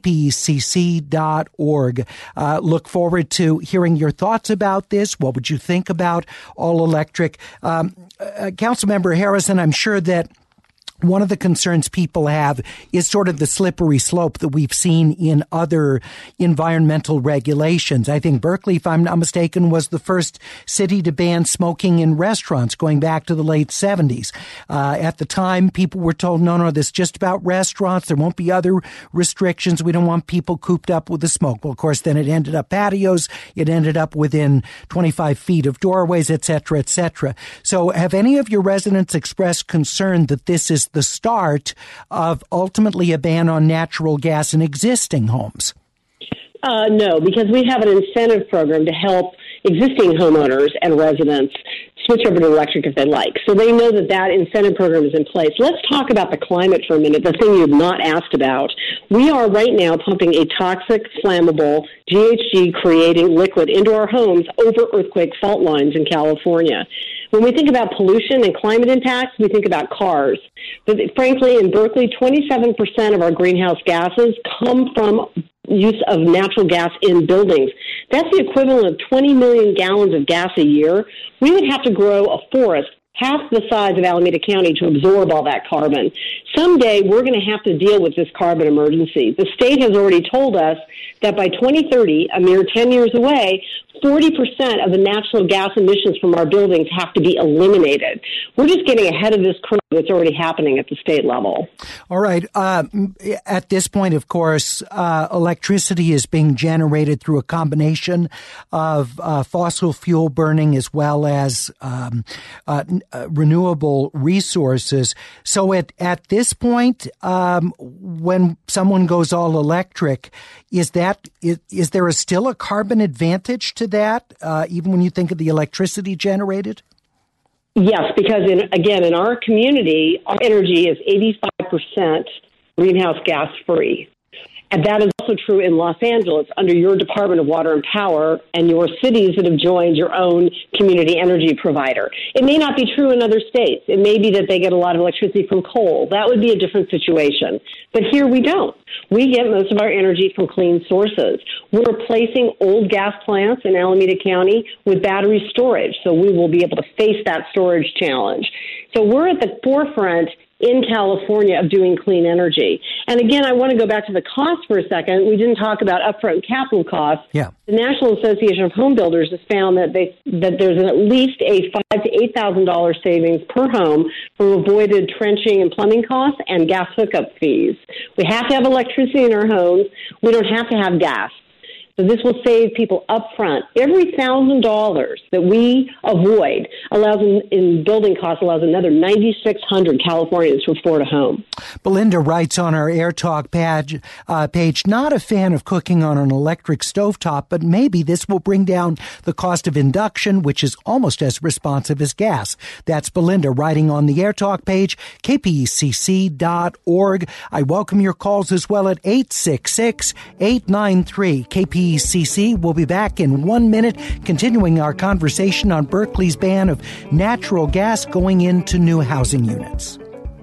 kpecc.org. Look forward to hearing your thoughts about this. What would you think about all electric? Councilmember Harrison, I'm sure that one of the concerns people have is sort of the slippery slope that we've seen in other environmental regulations. I think Berkeley, if I'm not mistaken, was the first city to ban smoking in restaurants going back to the late 70s. At the time, people were told, no, this is just about restaurants. There won't be other restrictions. We don't want people cooped up with the smoke. Well, of course, then it ended up patios. It ended up within 25 feet of doorways, et cetera, et cetera. So have any of your residents expressed concern that this is the start of ultimately a ban on natural gas in existing homes? No, because we have an incentive program to help existing homeowners and residents switch over to electric if they like. So they know that incentive program is in place. Let's talk about the climate for a minute, the thing you've not asked about. We are right now pumping a toxic, flammable, GHG-creating liquid into our homes over earthquake fault lines in California. When we think about pollution and climate impacts, we think about cars. But frankly, in Berkeley, 27% of our greenhouse gases come from use of natural gas in buildings. That's the equivalent of 20 million gallons of gas a year. We would have to grow a forest half the size of Alameda County to absorb all that carbon. Someday, we're going to have to deal with this carbon emergency. The state has already told us that by 2030, a mere 10 years away, 40% of the natural gas emissions from our buildings have to be eliminated. We're just getting ahead of this curve that's already happening at the state level. All right. At this point, of course, electricity is being generated through a combination of fossil fuel burning as well as renewable resources. So at this point, when someone goes all electric, is there still a carbon advantage to that, even when you think of the electricity generated? Yes, because in our community, our energy is 85% greenhouse gas free. And that is also true in Los Angeles under your Department of Water and Power and your cities that have joined your own community energy provider. It may not be true in other states. It may be that they get a lot of electricity from coal. That would be a different situation. But here we don't. We get most of our energy from clean sources. We're replacing old gas plants in Alameda County with battery storage, so we will be able to face that storage challenge. So we're at the forefront in California of doing clean energy. And again, I want to go back to the cost for a second. We didn't talk about upfront capital costs. Yeah. The National Association of Home Builders has found that there's at least a $5,000 to $8,000 savings per home from avoided trenching and plumbing costs and gas hookup fees. We have to have electricity in our homes. We don't have to have gas. So this will save people up front. Every $1,000 that we avoid in building costs allows another 9,600 Californians to afford a home. Belinda writes on our Air Talk page, not a fan of cooking on an electric stovetop, but maybe this will bring down the cost of induction, which is almost as responsive as gas. That's Belinda writing on the Air Talk page, kpecc.org. I welcome your calls as well at 866-893-KPECC. We'll be back in 1 minute, continuing our conversation on Berkeley's ban of natural gas going into new housing units.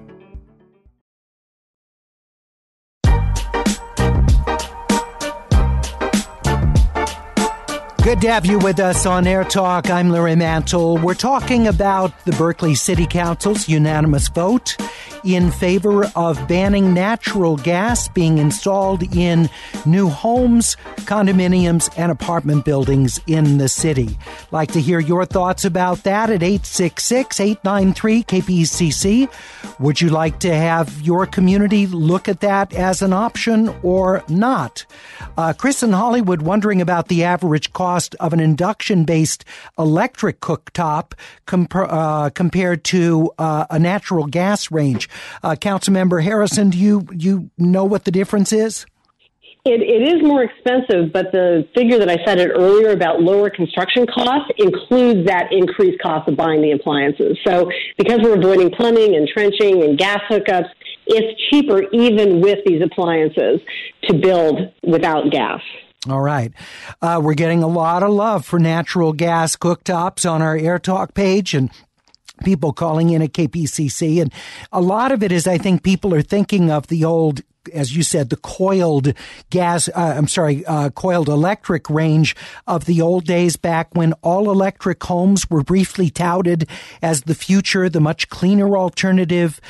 Good to have you with us on Air Talk. I'm Larry Mantle. We're talking about the Berkeley City Council's unanimous vote in favor of banning natural gas being installed in new homes, condominiums, and apartment buildings in the city. Like to hear your thoughts about that at 866-893-KPECC. Would you like to have your community look at that as an option or not? Chris in Hollywood wondering about the average cost of an induction-based electric cooktop compared to a natural gas range. Councilmember Harrison, do you know what the difference is? It is more expensive, but the figure that I cited earlier about lower construction costs includes that increased cost of buying the appliances. So because we're avoiding plumbing and trenching and gas hookups, it's cheaper even with these appliances to build without gas. All right. We're getting a lot of love for natural gas cooktops on our Air Talk page and people calling in at KPCC. And a lot of it is, I think, people are thinking of the old, as you said, the coiled coiled electric range of the old days back when all electric homes were briefly touted as the future, the much cleaner alternative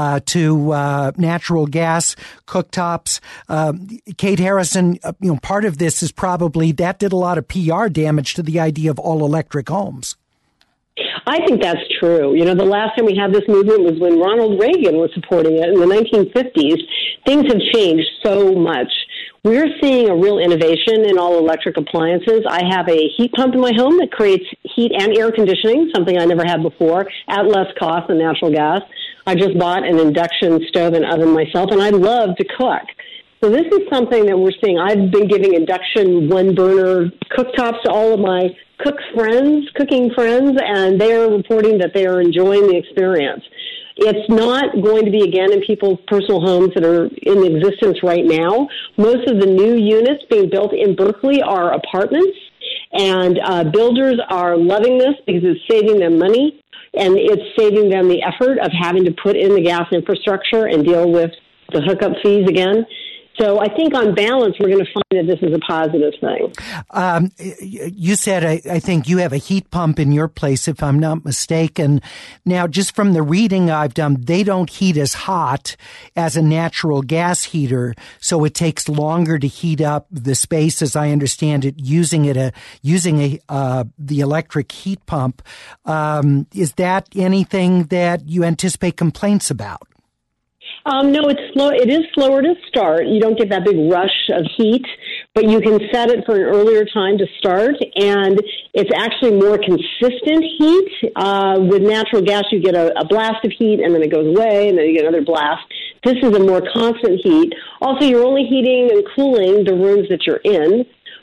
to natural gas cooktops. Kate Harrison, part of this is probably that did a lot of PR damage to the idea of all electric homes. I think that's true. The last time we had this movement was when Ronald Reagan was supporting it in the 1950s. Things have changed so much. We're seeing a real innovation in all electric appliances. I have a heat pump in my home that creates heat and air conditioning, something I never had before, at less cost than natural gas. I just bought an induction stove and oven myself, and I love to cook. So this is something that we're seeing. I've been giving induction one-burner cooktops to all of my cooking friends, and they are reporting that they are enjoying the experience. It's not going to be, again, in people's personal homes that are in existence right now. Most of the new units being built in Berkeley are apartments, and builders are loving this because it's saving them money, and it's saving them the effort of having to put in the gas infrastructure and deal with the hookup fees again. So I think on balance, we're going to find that this is a positive thing. You said, I think you have a heat pump in your place, if I'm not mistaken. Now, just from the reading I've done, they don't heat as hot as a natural gas heater, so it takes longer to heat up the space, as I understand it, using the electric heat pump. Is that anything that you anticipate complaints about? No, it's slow. It is slower to start. You don't get that big rush of heat, but you can set it for an earlier time to start, and it's actually more consistent heat. With natural gas, you get a blast of heat, and then it goes away, and then you get another blast. This is a more constant heat. Also, you're only heating and cooling the rooms that you're in,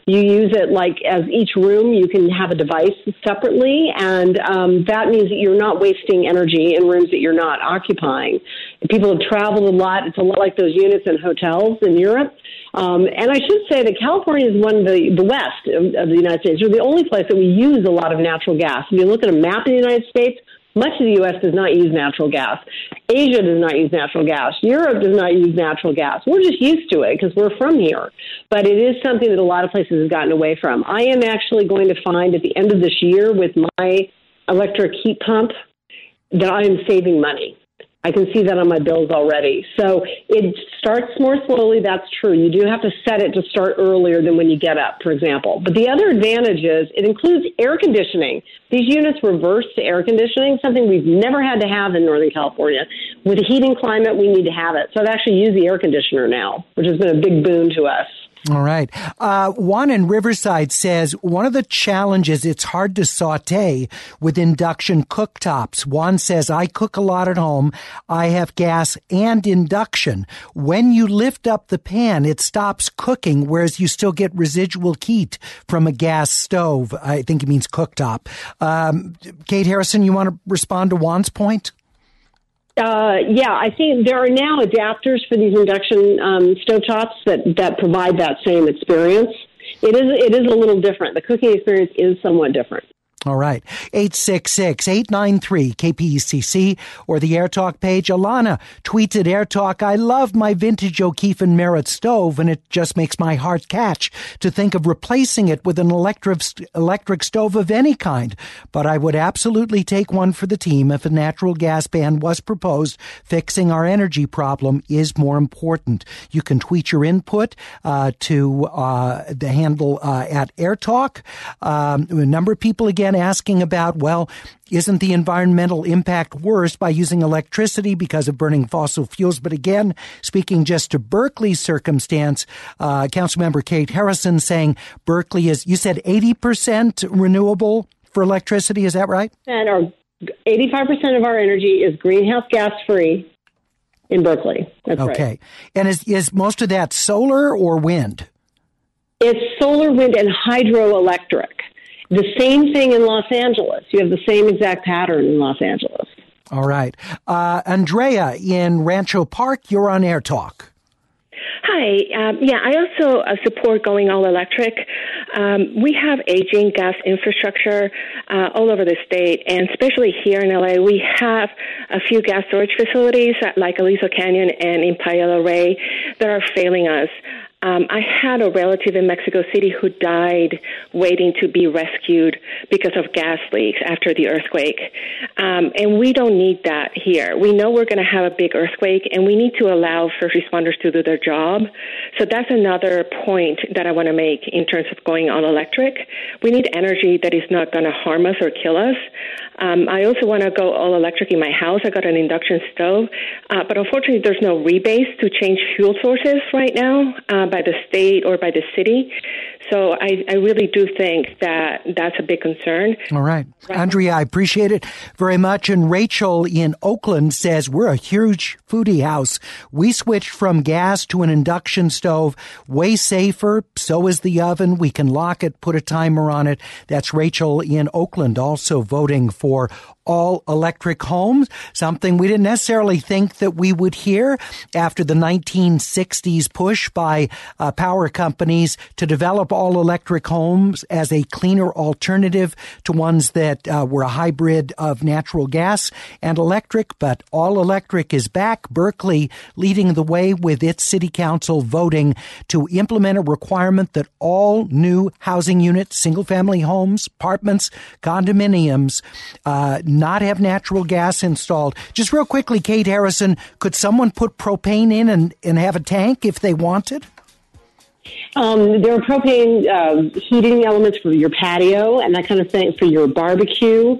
You use it like as each room, you can have a device separately, and that means that you're not wasting energy in rooms that you're not occupying. People have traveled a lot. It's a lot like those units in hotels in Europe. And I should say that California is one of the west of the United States. We're the only place that we use a lot of natural gas. If you look at a map of the United States, much of the U.S. does not use natural gas. Asia does not use natural gas. Europe does not use natural gas. We're just used to it because we're from here. But it is something that a lot of places have gotten away from. I am actually going to find at the end of this year with my electric heat pump that I am saving money. I can see that on my bills already. So it starts more slowly. That's true. You do have to set it to start earlier than when you get up, for example. But the other advantage is it includes air conditioning. These units reverse to air conditioning, something we've never had to have in Northern California. With the heating climate, we need to have it. So I've actually used the air conditioner now, which has been a big boon to us. All right. Juan in Riverside says, one of the challenges, it's hard to saute with induction cooktops. Juan says, I cook a lot at home. I have gas and induction. When you lift up the pan, it stops cooking, whereas you still get residual heat from a gas stove. I think he means cooktop. Kate Harrison, you want to respond to Juan's point? Yeah, I think there are now adapters for these induction stovetops that provide that same experience. It is a little different. The cooking experience is somewhat different. All right. 866-893-KPECC or the AirTalk page. Alana tweets at AirTalk, I love my vintage O'Keefe and Merritt stove, and it just makes my heart catch to think of replacing it with an electric stove of any kind. But I would absolutely take one for the team if a natural gas ban was proposed. Fixing our energy problem is more important. You can tweet your input to the handle at AirTalk. A number of people again asking about, well, isn't the environmental impact worse by using electricity because of burning fossil fuels? But again, speaking just to Berkeley's circumstance, Councilmember Kate Harrison saying Berkeley is, you said 80% renewable for electricity, is that right? And 85% of our energy is greenhouse gas free in Berkeley. That's right. Okay. And is most of that solar or wind? It's solar, wind, and hydroelectric. The same thing in Los Angeles. You have the same exact pattern in Los Angeles. All right. Andrea in Rancho Park, you're on AirTalk. Hi. I also support going all electric. We have aging gas infrastructure all over the state, and especially here in LA, we have a few gas storage facilities like Aliso Canyon and in Playa del Rey that are failing us. I had a relative in Mexico City who died waiting to be rescued because of gas leaks after the earthquake. And we don't need that here. We know we're going to have a big earthquake, and we need to allow first responders to do their job. So that's another point that I want to make in terms of going all electric. We need energy that is not going to harm us or kill us. I also want to go all electric in my house. I got an induction stove, but unfortunately there's no rebates to change fuel sources right now by the state or by the city. So I really do think that that's a big concern. All right. Andrea, I appreciate it very much. And Rachel in Oakland says, we're a huge foodie house. We switched from gas to an induction stove. Way safer. So is the oven. We can lock it, put a timer on it. That's Rachel in Oakland also voting for all electric homes, something we didn't necessarily think that we would hear after the 1960s push by power companies to develop all electric homes as a cleaner alternative to ones that were a hybrid of natural gas and electric. But all electric is back. Berkeley leading the way with its city council voting to implement a requirement that all new housing units, single family homes, apartments, condominiums, not have natural gas installed. Just real quickly, Kate Harrison, could someone put propane in and have a tank if they wanted? There are propane heating elements for your patio and that kind of thing, for your barbecue.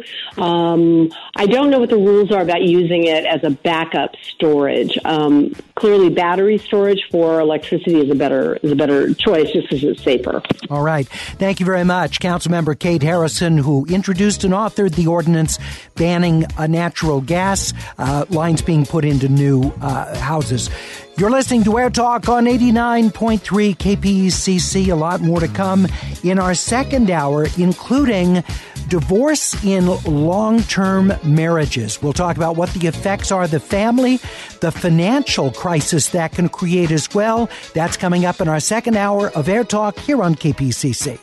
I don't know what the rules are about using it as a backup storage. Clearly, battery storage for electricity is a better choice just because it's safer. All right. Thank you very much. Councilmember Kate Harrison, who introduced and authored the ordinance banning natural gas lines being put into new houses. You're listening to Air Talk on 89.3 KPCC. A lot more to come in our second hour, including divorce in long-term marriages. We'll talk about what the effects are of the family, the financial crisis that can create as well. That's coming up in our second hour of Air Talk here on KPCC.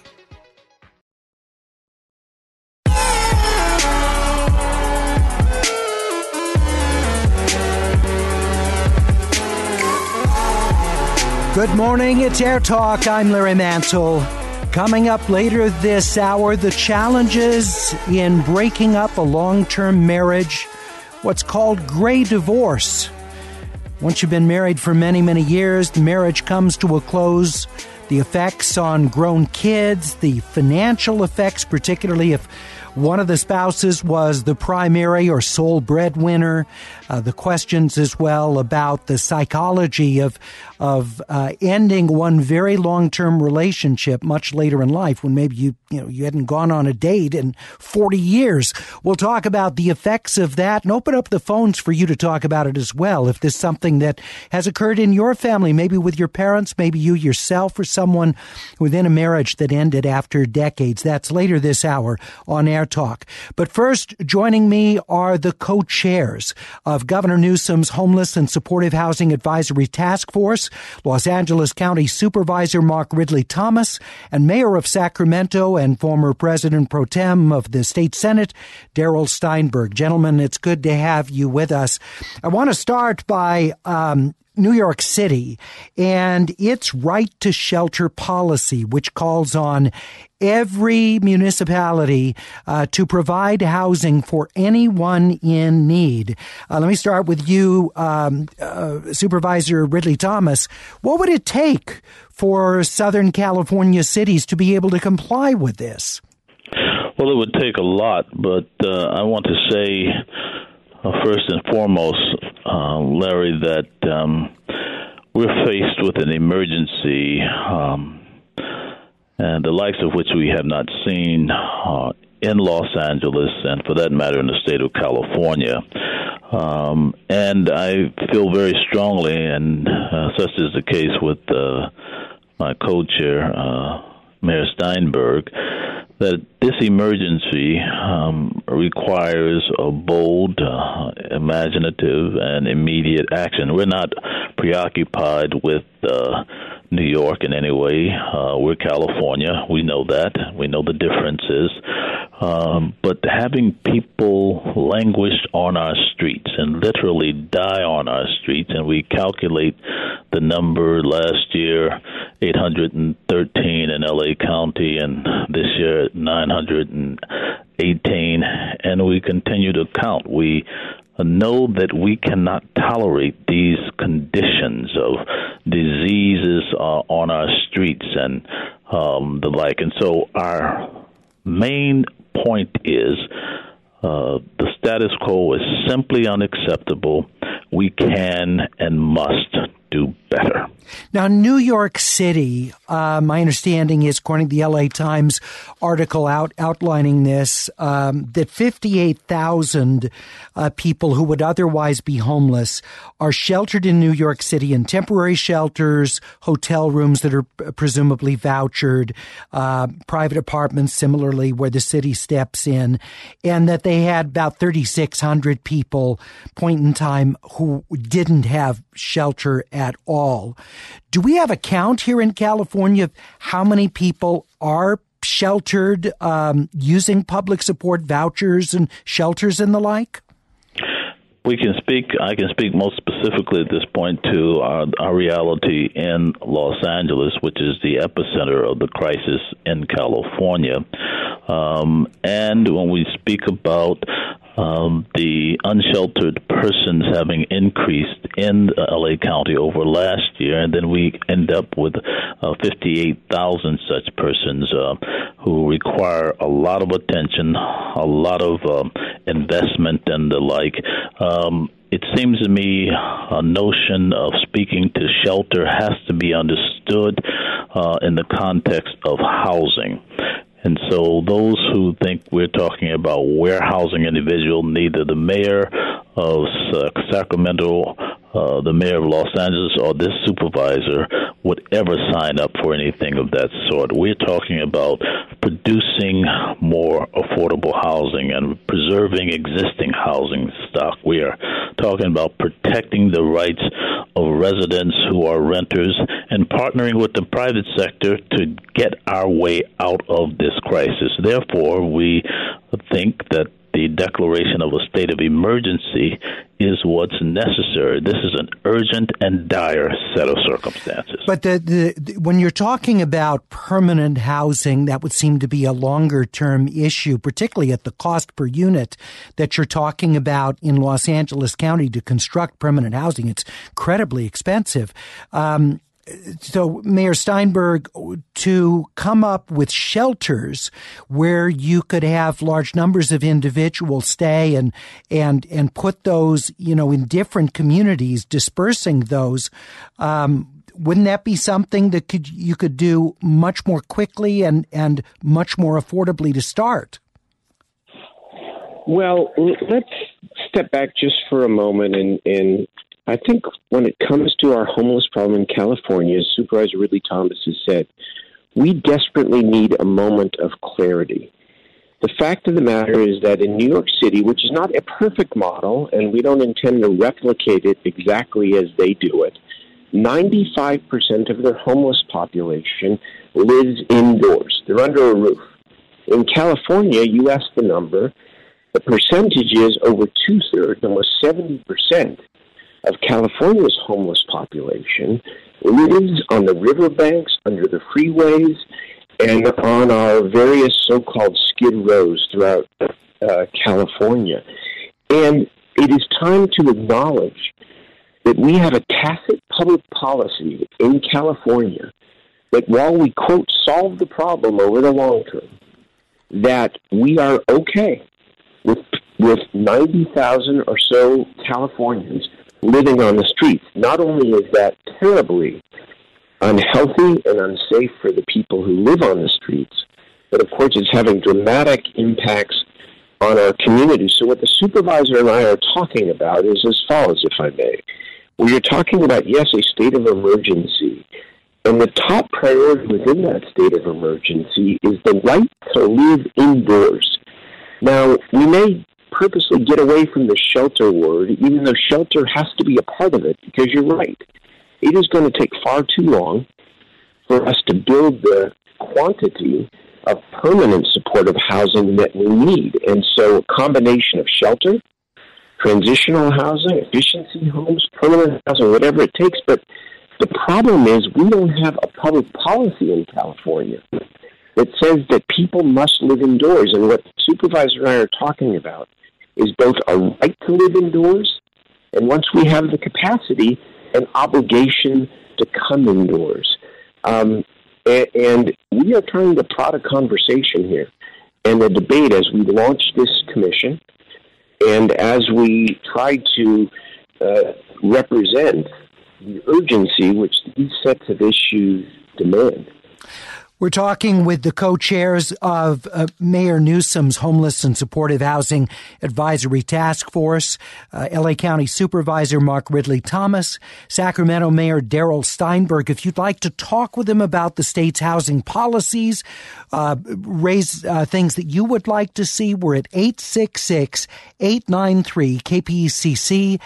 Good morning, it's Air Talk. I'm Larry Mantle. Coming up later this hour, the challenges in breaking up a long-term marriage, what's called gray divorce. Once you've been married for many, many years, the marriage comes to a close. The effects on grown kids, the financial effects, particularly if one of the spouses was the primary or sole breadwinner. The questions as well about the psychology of ending one very long-term relationship much later in life when maybe you hadn't gone on a date in 40 years. We'll talk about the effects of that and open up the phones for you to talk about it as well. If there's something that has occurred in your family, maybe with your parents, maybe you yourself or someone within a marriage that ended after decades. That's later this hour on Air Talk. But first, joining me are the co-chairs of Governor Newsom's Homeless and Supportive Housing Advisory Task Force, Los Angeles County Supervisor Mark Ridley Thomas, and Mayor of Sacramento and former President Pro Tem of the State Senate, Darrell Steinberg. Gentlemen, it's good to have you with us. I want to start by New York City and its right to shelter policy, which calls on every municipality to provide housing for anyone in need. Let me start with you, Supervisor Ridley Thomas. What would it take for Southern California cities to be able to comply with this? Well, it would take a lot, but I want to say first and foremost, Larry, that we're faced with an emergency and the likes of which we have not seen in Los Angeles and, for that matter, in the state of California. And I feel very strongly, and such is the case with my co-chair, Mayor Steinberg, that this emergency requires a bold, imaginative, and immediate action. We're not preoccupied with New York in any way. We're California. We know that. We know the differences. But having people languish on our streets and literally die on our streets, and we calculate the number last year, 813 in L.A. County, and this year 918, and we continue to count. We know that we cannot tolerate these conditions of diseases on our streets and the like. And so our main point is the status quo is simply unacceptable. We can and must do better. Now, New York City, my understanding is, according to the LA Times article outlining this, that 58,000 people who would otherwise be homeless are sheltered in New York City in temporary shelters, hotel rooms that are presumably vouchered, private apartments similarly where the city steps in, and that they had about 3,600 people point in time who didn't have shelter at all. Do we have a count here in California of how many people are sheltered using public support vouchers and shelters and the like? I can speak most specifically at this point to our reality in Los Angeles, which is the epicenter of the crisis in California. And when we speak about the unsheltered persons having increased in L.A. County over last year, and then we end up with 58,000 such persons who require a lot of attention, a lot of investment and the like. It seems to me a notion of speaking to shelter has to be understood in the context of housing. And so those who think we're talking about warehousing individual, neither the mayor of Sacramento the mayor of Los Angeles or this supervisor would ever sign up for anything of that sort. We're talking about producing more affordable housing and preserving existing housing stock. We are talking about protecting the rights of residents who are renters and partnering with the private sector to get our way out of this crisis. Therefore, we think that the declaration of a state of emergency is what's necessary. This is an urgent and dire set of circumstances. But when you're talking about permanent housing, that would seem to be a longer-term issue, particularly at the cost per unit that you're talking about in Los Angeles County to construct permanent housing. It's incredibly expensive. So, Mayor Steinberg, to come up with shelters where you could have large numbers of individuals stay and put those, in different communities, dispersing those, wouldn't that be something that you could do much more quickly and much more affordably to start? Well, let's step back just for a moment and I think when it comes to our homeless problem in California, as Supervisor Ridley Thomas has said, we desperately need a moment of clarity. The fact of the matter is that in New York City, which is not a perfect model, and we don't intend to replicate it exactly as they do it, 95% of their homeless population lives indoors. They're under a roof. In California, you ask the number, the percentage is over two-thirds, almost 70%. Of California's homeless population lives on the riverbanks, under the freeways, and on our various so-called skid rows throughout California. And it is time to acknowledge that we have a tacit public policy in California that while we, quote, solve the problem over the long term, that we are okay with 90,000 or so Californians living on the streets. Not only is that terribly unhealthy and unsafe for the people who live on the streets, but of course it's having dramatic impacts on our communities. So what the supervisor and I are talking about is as follows, if I may. We are talking about, yes, a state of emergency, and the top priority within that state of emergency is the right to live indoors. Now, we may purposely get away from the shelter word, even though shelter has to be a part of it, because you're right. It is going to take far too long for us to build the quantity of permanent supportive housing that we need. And so a combination of shelter, transitional housing, efficiency homes, permanent housing, whatever it takes. But the problem is we don't have a public policy in California that says that people must live indoors. And what the supervisor and I are talking about is both a right to live indoors, and once we have the capacity, an obligation to come indoors. And we are trying to prod a conversation here and a debate as we launch this commission and as we try to represent the urgency which these sets of issues demand. We're talking with the co-chairs of Mayor Newsom's Homeless and Supportive Housing Advisory Task Force, L.A. County Supervisor Mark Ridley Thomas, Sacramento Mayor Darrell Steinberg. If you'd like to talk with him about the state's housing policies, raise things that you would like to see, we're at 866-893-KPCC,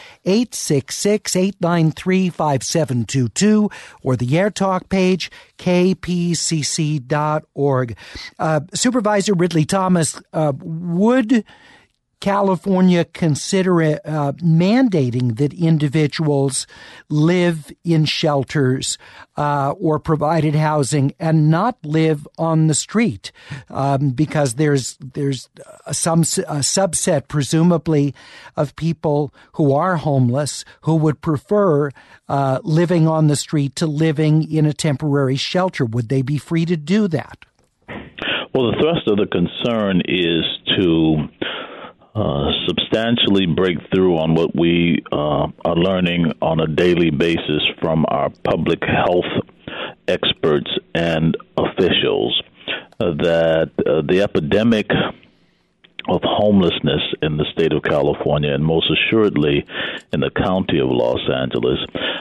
866-893-5722, or the AirTalk page, kpcc.org. Supervisor Ridley Thomas, would California consider mandating that individuals live in shelters or provided housing and not live on the street? Because there's a subset, presumably, of people who are homeless who would prefer living on the street to living in a temporary shelter. Would they be free to do that? Well, the thrust of the concern is to substantially break through on what we are learning on a daily basis from our public health experts and officials, that the epidemic of homelessness in the state of California, and most assuredly in the county of Los Angeles,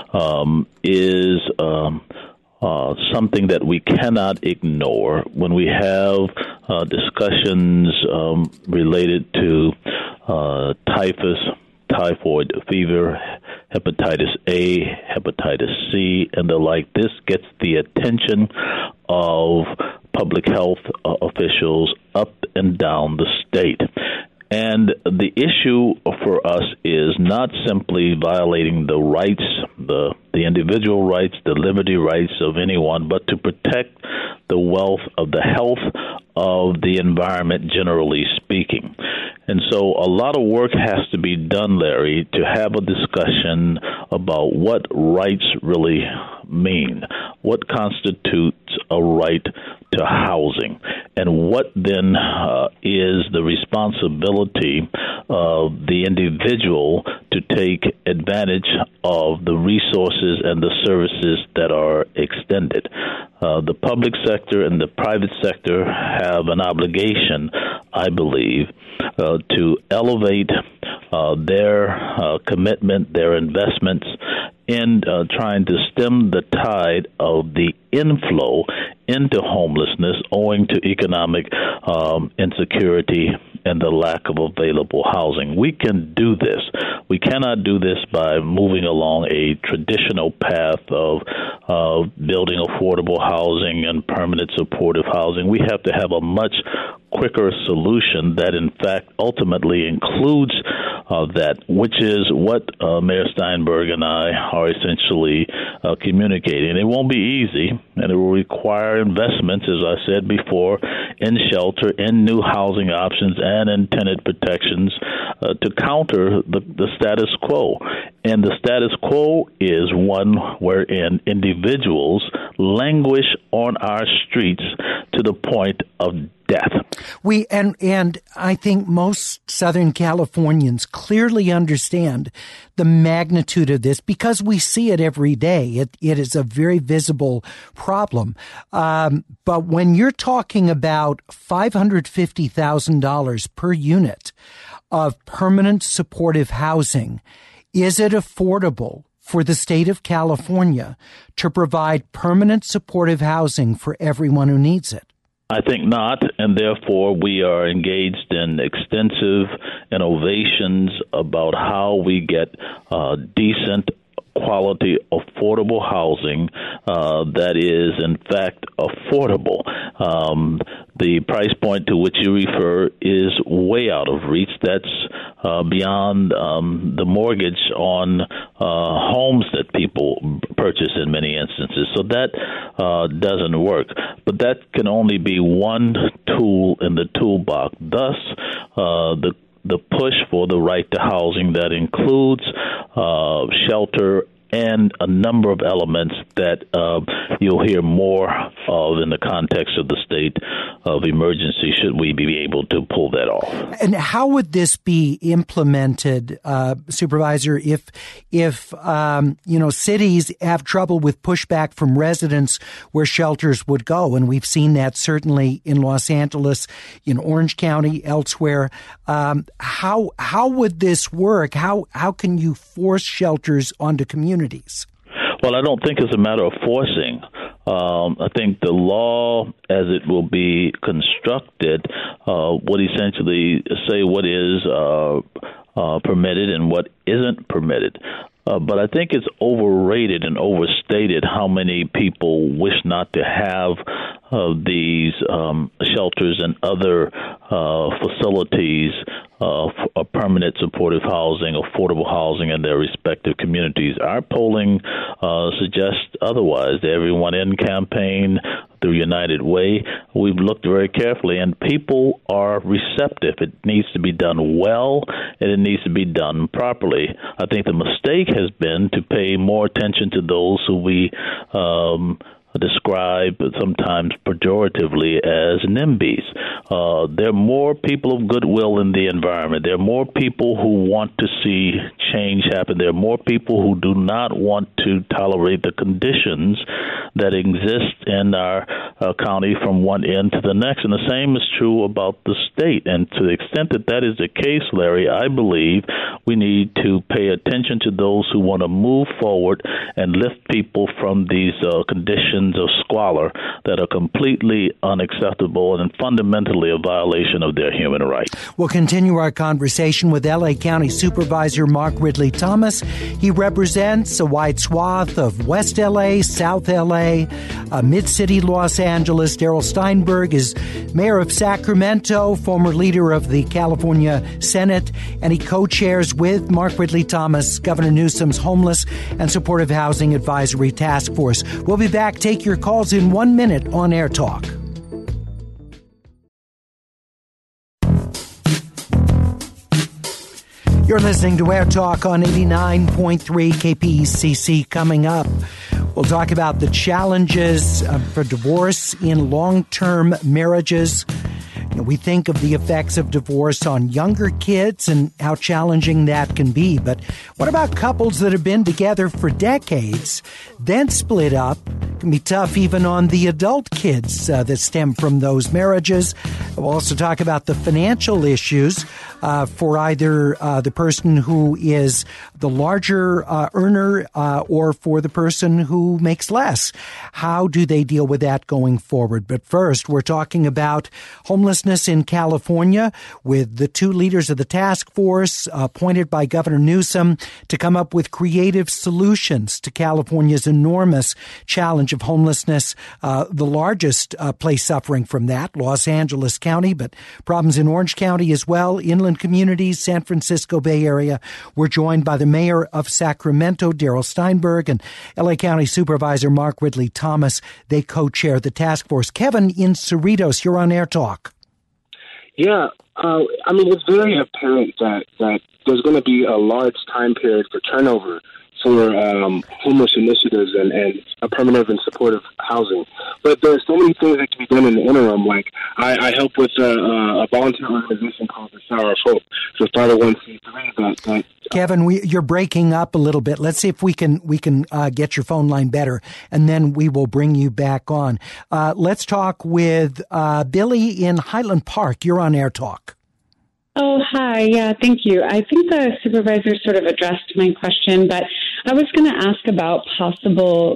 is something that we cannot ignore when we have discussions related to typhus, typhoid fever, hepatitis A, hepatitis C, and the like. This gets the attention of public health officials up and down the state. And the issue for us is not simply violating the rights, the individual rights, the liberty rights of anyone, but to protect the wealth of the health of the environment, generally speaking. And so a lot of work has to be done, Larry, to have a discussion about what rights really mean, what constitutes a right to housing, and what then is the responsibility of the individual to take advantage of the resources and the services that are extended. The public sector and the private sector have an obligation, I believe, to elevate their commitment, their investments in trying to stem the tide of the inflow into homelessness owing to economic insecurity and the lack of available housing. We can do this. We cannot do this by moving along a traditional path of building affordable housing and permanent supportive housing. We have to have a much quicker solution that, in fact, ultimately includes that, which is what Mayor Steinberg and I are essentially communicating. It won't be easy, and it will require investments, as I said before, in shelter, in new housing options, and in tenant protections to counter the status quo. And the status quo is one wherein individuals languish on our streets to the point of death. And I think most Southern Californians clearly understand the magnitude of this because we see it every day. It is a very visible problem. But when you're talking about $550,000 per unit of permanent supportive housing, is it affordable for the state of California to provide permanent supportive housing for everyone who needs it? I think not, and therefore we are engaged in extensive innovations about how we get decent, quality, affordable housing that is, in fact, affordable. The price point to which you refer is way out of reach. That's beyond the mortgage on homes that people purchase in many instances. So that doesn't work. But that can only be one tool in the toolbox. Thus, the push for the right to housing that includes shelter and a number of elements that you'll hear more of in the context of the state of emergency, should we be able to pull that off. And how would this be implemented, Supervisor, if cities have trouble with pushback from residents where shelters would go? And we've seen that certainly in Los Angeles, in Orange County, elsewhere. How would this work? How can you force shelters onto communities? Well, I don't think it's a matter of forcing. I think the law, as it will be constructed, would essentially say what is permitted and what isn't permitted. But I think it's overrated and overstated how many people wish not to have these shelters and other facilities permanent supportive housing, affordable housing in their respective communities. Our polling suggests otherwise. The Everyone In campaign through United Way, we've looked very carefully, and people are receptive. It needs to be done well, and it needs to be done properly. I think the mistake has been to pay more attention to those who we described sometimes pejoratively as NIMBYs. There are more people of goodwill in the environment. There are more people who want to see change happen. There are more people who do not want to tolerate the conditions that exist in our county from one end to the next. And the same is true about the state. And to the extent that that is the case, Larry, I believe we need to pay attention to those who want to move forward and lift people from these conditions of squalor that are completely unacceptable and fundamentally a violation of their human rights. We'll continue our conversation with L.A. County Supervisor Mark Ridley Thomas. He represents a wide swath of West L.A., South L.A., Mid-City Los Angeles. Darrell Steinberg is mayor of Sacramento, former leader of the California Senate, and he co-chairs with Mark Ridley Thomas Governor Newsom's Homeless and Supportive Housing Advisory Task Force. We'll be back. Take your calls in 1 minute on Air Talk. You're listening to Air Talk on 89.3 KPCC. Coming up, we'll talk about the challenges for divorce in long-term marriages. We think of the effects of divorce on younger kids and how challenging that can be. But what about couples that have been together for decades, then split up? It can be tough even on the adult kids that stem from those marriages. We'll also talk about the financial issues for either the person who is the larger earner or for the person who makes less. How do they deal with that going forward? But first, we're talking about homelessness in California with the two leaders of the task force appointed by Governor Newsom to come up with creative solutions to California's enormous challenge of homelessness. The largest place suffering from that, Los Angeles County, but problems in Orange County as well, inland communities, San Francisco Bay Area. We're joined by the mayor of Sacramento, Darrell Steinberg, and L.A. County Supervisor Mark Ridley Thomas. They co-chair the task force. Kevin in Cerritos, you're on Air Talk. Yeah, it's very apparent that there's going to be a large time period for turnover for homeless initiatives and a permanent and supportive housing. But there's so many things that can be done in the interim. Like I help with a volunteer organization called the Sour of Hope. It's a 501c3. Kevin, you're breaking up a little bit. Let's see if we can get your phone line better, and then we will bring you back on. Let's talk with Billy in Highland Park. You're on Air Talk. Oh, hi. Yeah, thank you. I think the supervisor sort of addressed my question, but I was going to ask about possible,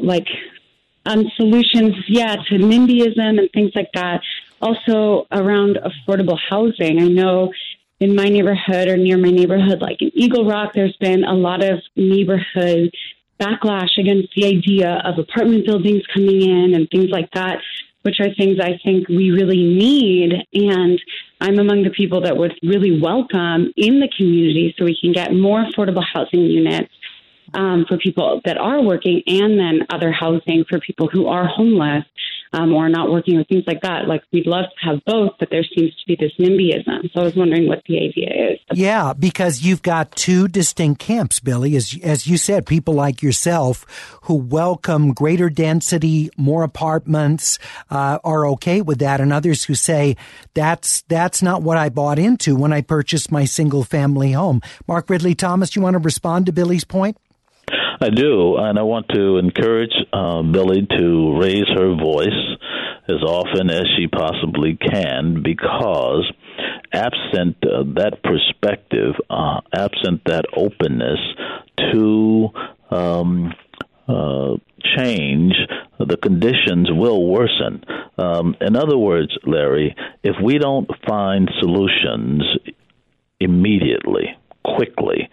solutions, to NIMBYism and things like that. Also around affordable housing. I know in my neighborhood or near my neighborhood, like in Eagle Rock, there's been a lot of neighborhood backlash against the idea of apartment buildings coming in and things like that, which are things I think we really need. And I'm among the people that would really welcome in the community so we can get more affordable housing units for people that are working, and then other housing for people who are homeless or not working or things like that. Like, we'd love to have both, but there seems to be this NIMBYism. So I was wondering what the idea is. Yeah, because you've got two distinct camps, Billy, as you said, people like yourself who welcome greater density, more apartments, are okay with that, and others who say that's not what I bought into when I purchased my single-family home. Mark Ridley Thomas, do you want to respond to Billy's point? I do, and I want to encourage Billy to raise her voice as often as she possibly can, because absent that perspective, absent that openness to change, the conditions will worsen. In other words, Larry, if we don't find solutions immediately, quickly,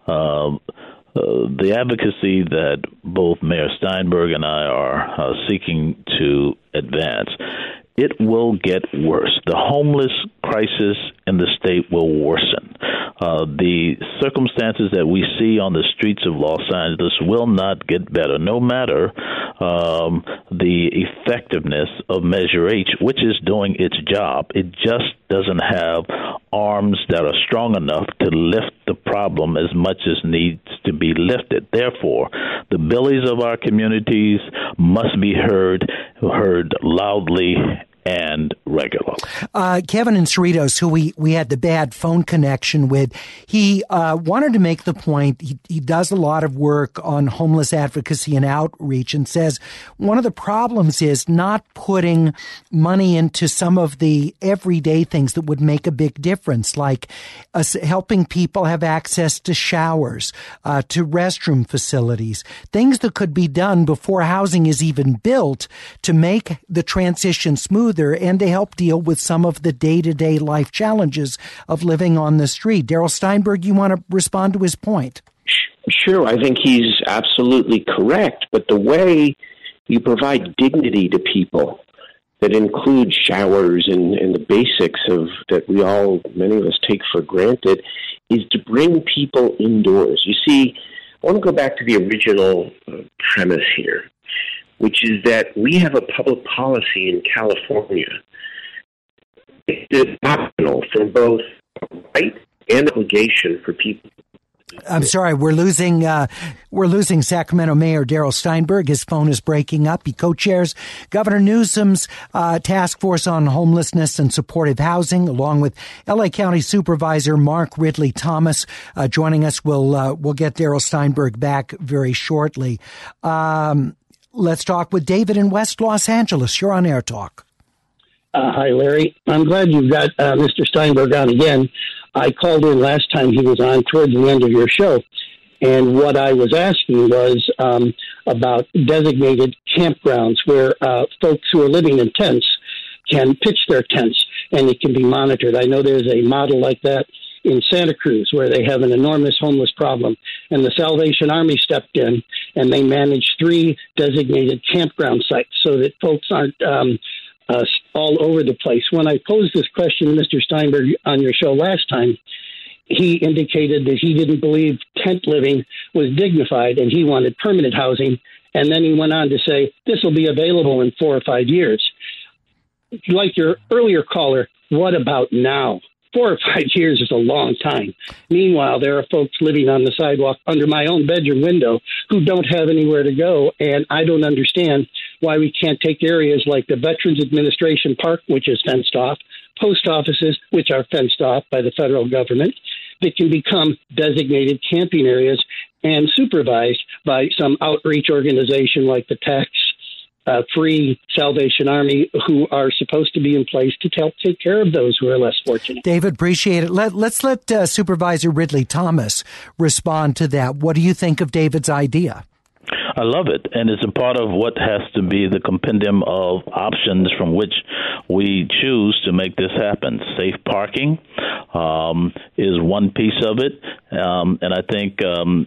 the advocacy that both Mayor Steinberg and I are seeking to advance, it will get worse. The homeless crisis in the state will worsen. The circumstances that we see on the streets of Los Angeles will not get better, no matter the effectiveness of Measure H, which is doing its job. It just doesn't have arms that are strong enough to lift the problem as much as needs to be lifted. Therefore, the bellies of our communities must be heard loudly and regularly. Kevin in Cerritos, who we had the bad phone connection with, he wanted to make the point, he does a lot of work on homeless advocacy and outreach, and says one of the problems is not putting money into some of the everyday things that would make a big difference, like helping people have access to showers, to restroom facilities, things that could be done before housing is even built to make the transition smooth and to help deal with some of the day-to-day life challenges of living on the street. Darrell Steinberg, you want to respond to his point? Sure, I think he's absolutely correct, but the way you provide dignity to people that includes showers and the basics of that many of us take for granted, is to bring people indoors. You see, I want to go back to the original premise here, which is that we have a public policy in California. It's optional for both right and obligation for people. I'm sorry, we're losing Sacramento Mayor Darrell Steinberg. His phone is breaking up. He co-chairs Governor Newsom's task force on homelessness and supportive housing, along with LA County Supervisor Mark Ridley Thomas joining us. We'll get Darrell Steinberg back very shortly. Let's talk with David in West Los Angeles. You're on Air Talk. Hi, Larry. I'm glad you've got Mr. Steinberg on again. I called in last time he was on towards the end of your show, and what I was asking was about designated campgrounds where folks who are living in tents can pitch their tents, and it can be monitored. I know there's a model like that in Santa Cruz, where they have an enormous homeless problem. And the Salvation Army stepped in, and they managed 3 designated campground sites so that folks aren't all over the place. When I posed this question to Mr. Steinberg on your show last time, he indicated that he didn't believe tent living was dignified, and he wanted permanent housing. And then he went on to say, this will be available in 4 or 5 years. Like your earlier caller, what about now? 4 or 5 years is a long time. Meanwhile, there are folks living on the sidewalk under my own bedroom window who don't have anywhere to go, and I don't understand why we can't take areas like the Veterans Administration Park, which is fenced off, post offices, which are fenced off by the federal government, that can become designated camping areas and supervised by some outreach organization like the tax-free Salvation Army, who are supposed to be in place to take care of those who are less fortunate. David, appreciate it. Let's let Supervisor Ridley Thomas respond to that. What do you think of David's idea? I love it, and it's a part of what has to be the compendium of options from which we choose to make this happen. Safe parking is one piece of it, and I think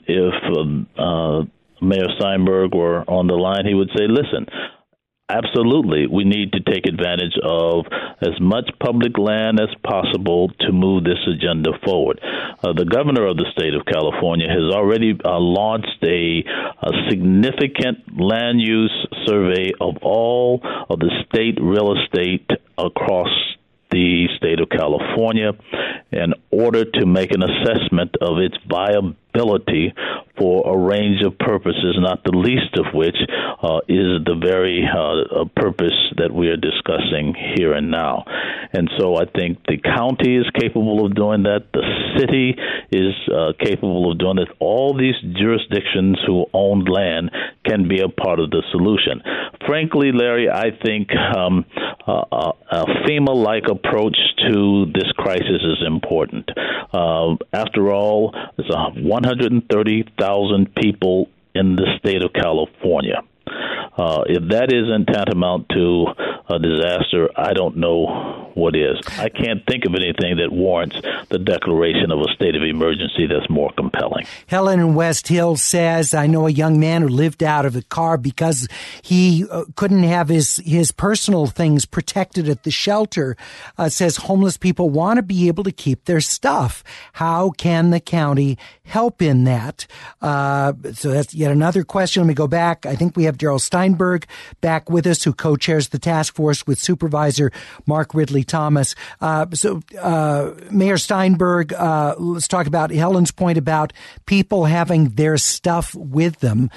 if Mayor Steinberg were on the line, he would say, listen, absolutely, we need to take advantage of as much public land as possible to move this agenda forward. The governor of the state of California has already launched a significant land use survey of all of the state real estate across the state of California in order to make an assessment of its viability for a range of purposes, not the least of which is the very purpose that we are discussing here and now. And so I think the county is capable of doing that. The city is capable of doing it. All these jurisdictions who own land can be a part of the solution. Frankly, Larry, I think a FEMA-like approach to this crisis is important. After all, there's 130,000 people in the state of California. If that isn't tantamount to a disaster, I don't know what is. I can't think of anything that warrants the declaration of a state of emergency that's more compelling. Helen in West Hills says, I know a young man who lived out of a car because he couldn't have his personal things protected at the shelter. Says homeless people want to be able to keep their stuff. How can the county help in that? So that's yet another question. Let me go back. I think we have Darrell Steinberg back with us, who co-chairs the task force with Supervisor Mark Ridley Ridley Thomas. Mayor Steinberg, let's talk about Helen's point about people having their stuff with them.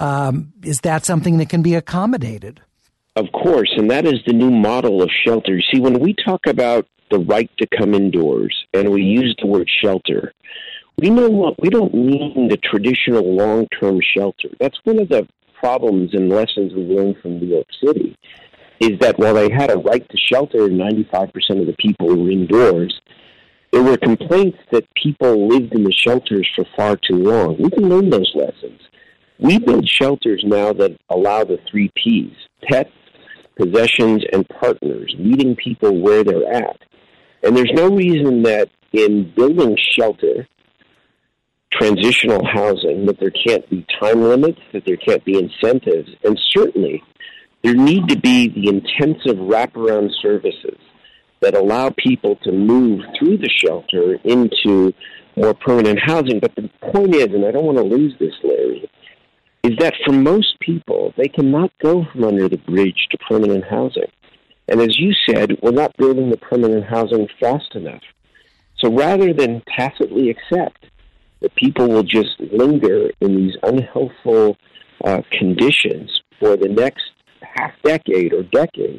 Is that something that can be accommodated? Of course, and that is the new model of shelter. See, when we talk about the right to come indoors and we use the word shelter, we don't mean the traditional long-term shelter. That's one of the problems and lessons we learned from New York City, is that while they had a right to shelter, 95% of the people were indoors, there were complaints that people lived in the shelters for far too long. We can learn those lessons. We build shelters now that allow the 3 Ps, pets, possessions, and partners, meeting people where they're at. And there's no reason that in building shelter, transitional housing, that there can't be time limits, that there can't be incentives, and certainly there need to be the intensive wraparound services that allow people to move through the shelter into more permanent housing. But the point is, and I don't want to lose this, Larry, is that for most people, they cannot go from under the bridge to permanent housing. And as you said, we're not building the permanent housing fast enough. So rather than tacitly accept that people will just linger in these unhealthful conditions for the next half-decade or decade,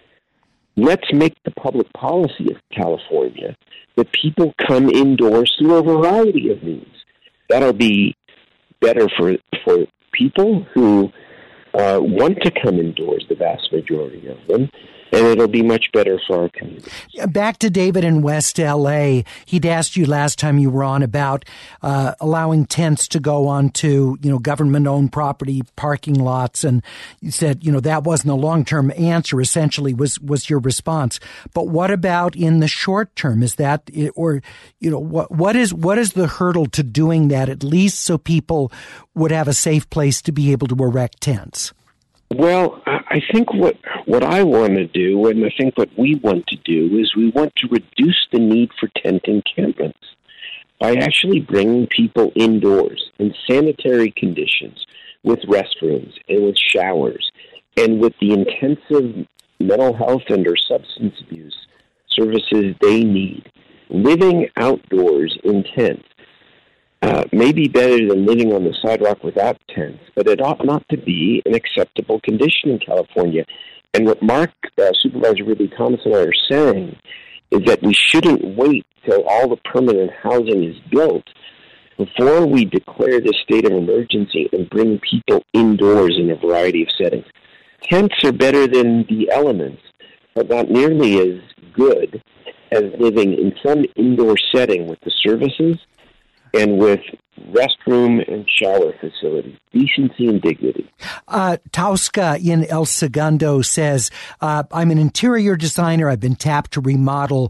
let's make the public policy of California that people come indoors through a variety of means. That'll be better for people who want to come indoors, the vast majority of them, and it'll be much better for our community. Back to David in West L.A. He'd asked you last time you were on about allowing tents to go onto, government-owned property, parking lots, and you said, that wasn't a long-term answer, essentially, was your response. But what about in the short term? Is that, or, what is the hurdle to doing that, at least so people would have a safe place to be able to erect tents? Well, I think what I want to do, and I think what we want to do, is we want to reduce the need for tent encampments by actually bringing people indoors in sanitary conditions with restrooms and with showers and with the intensive mental health and or substance abuse services they need. Living outdoors in tents may be better than living on the sidewalk without tents, but it ought not to be an acceptable condition in California. And what Supervisor Ridley Thomas and I are saying is that we shouldn't wait till all the permanent housing is built before we declare this state of emergency and bring people indoors in a variety of settings. Tents are better than the elements, but not nearly as good as living in some indoor setting with the services and with restroom and shower facilities, decency and dignity. Tauska in El Segundo says, I'm an interior designer. I've been tapped to remodel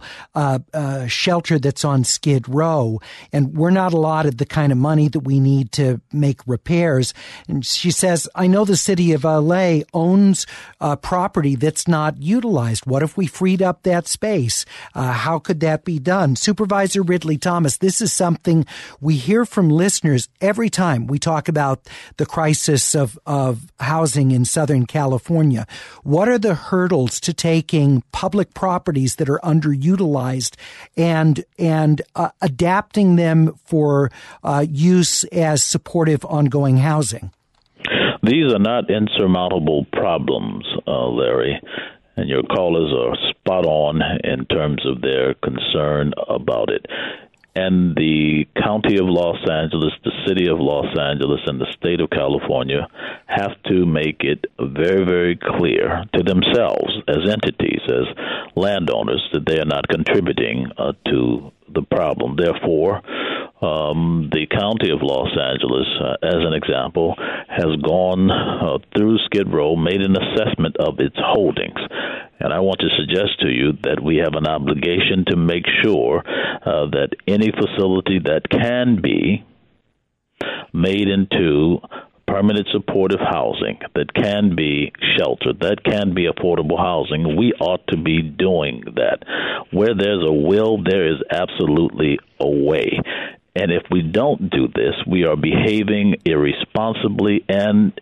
a shelter that's on Skid Row, and we're not allotted the kind of money that we need to make repairs. And she says, I know the city of LA owns property that's not utilized. What if we freed up that space? How could that be done? Supervisor Ridley Thomas, this is something we hear from listeners every time we talk about the crisis of housing in Southern California. What are the hurdles to taking public properties that are underutilized and adapting them for use as supportive ongoing housing? These are not insurmountable problems, Larry, and your callers are spot on in terms of their concern about it. And the County of Los Angeles, the City of Los Angeles, and the State of California have to make it very, very clear to themselves as entities, as landowners, that they are not contributing to the problem. Therefore, the County of Los Angeles, as an example, has gone through Skid Row, made an assessment of its holdings. And I want to suggest to you that we have an obligation to make sure that any facility that can be made into permanent supportive housing, that can be shelter, that can be affordable housing, we ought to be doing that. Where there's a will, there is absolutely a way. And if we don't do this, we are behaving irresponsibly and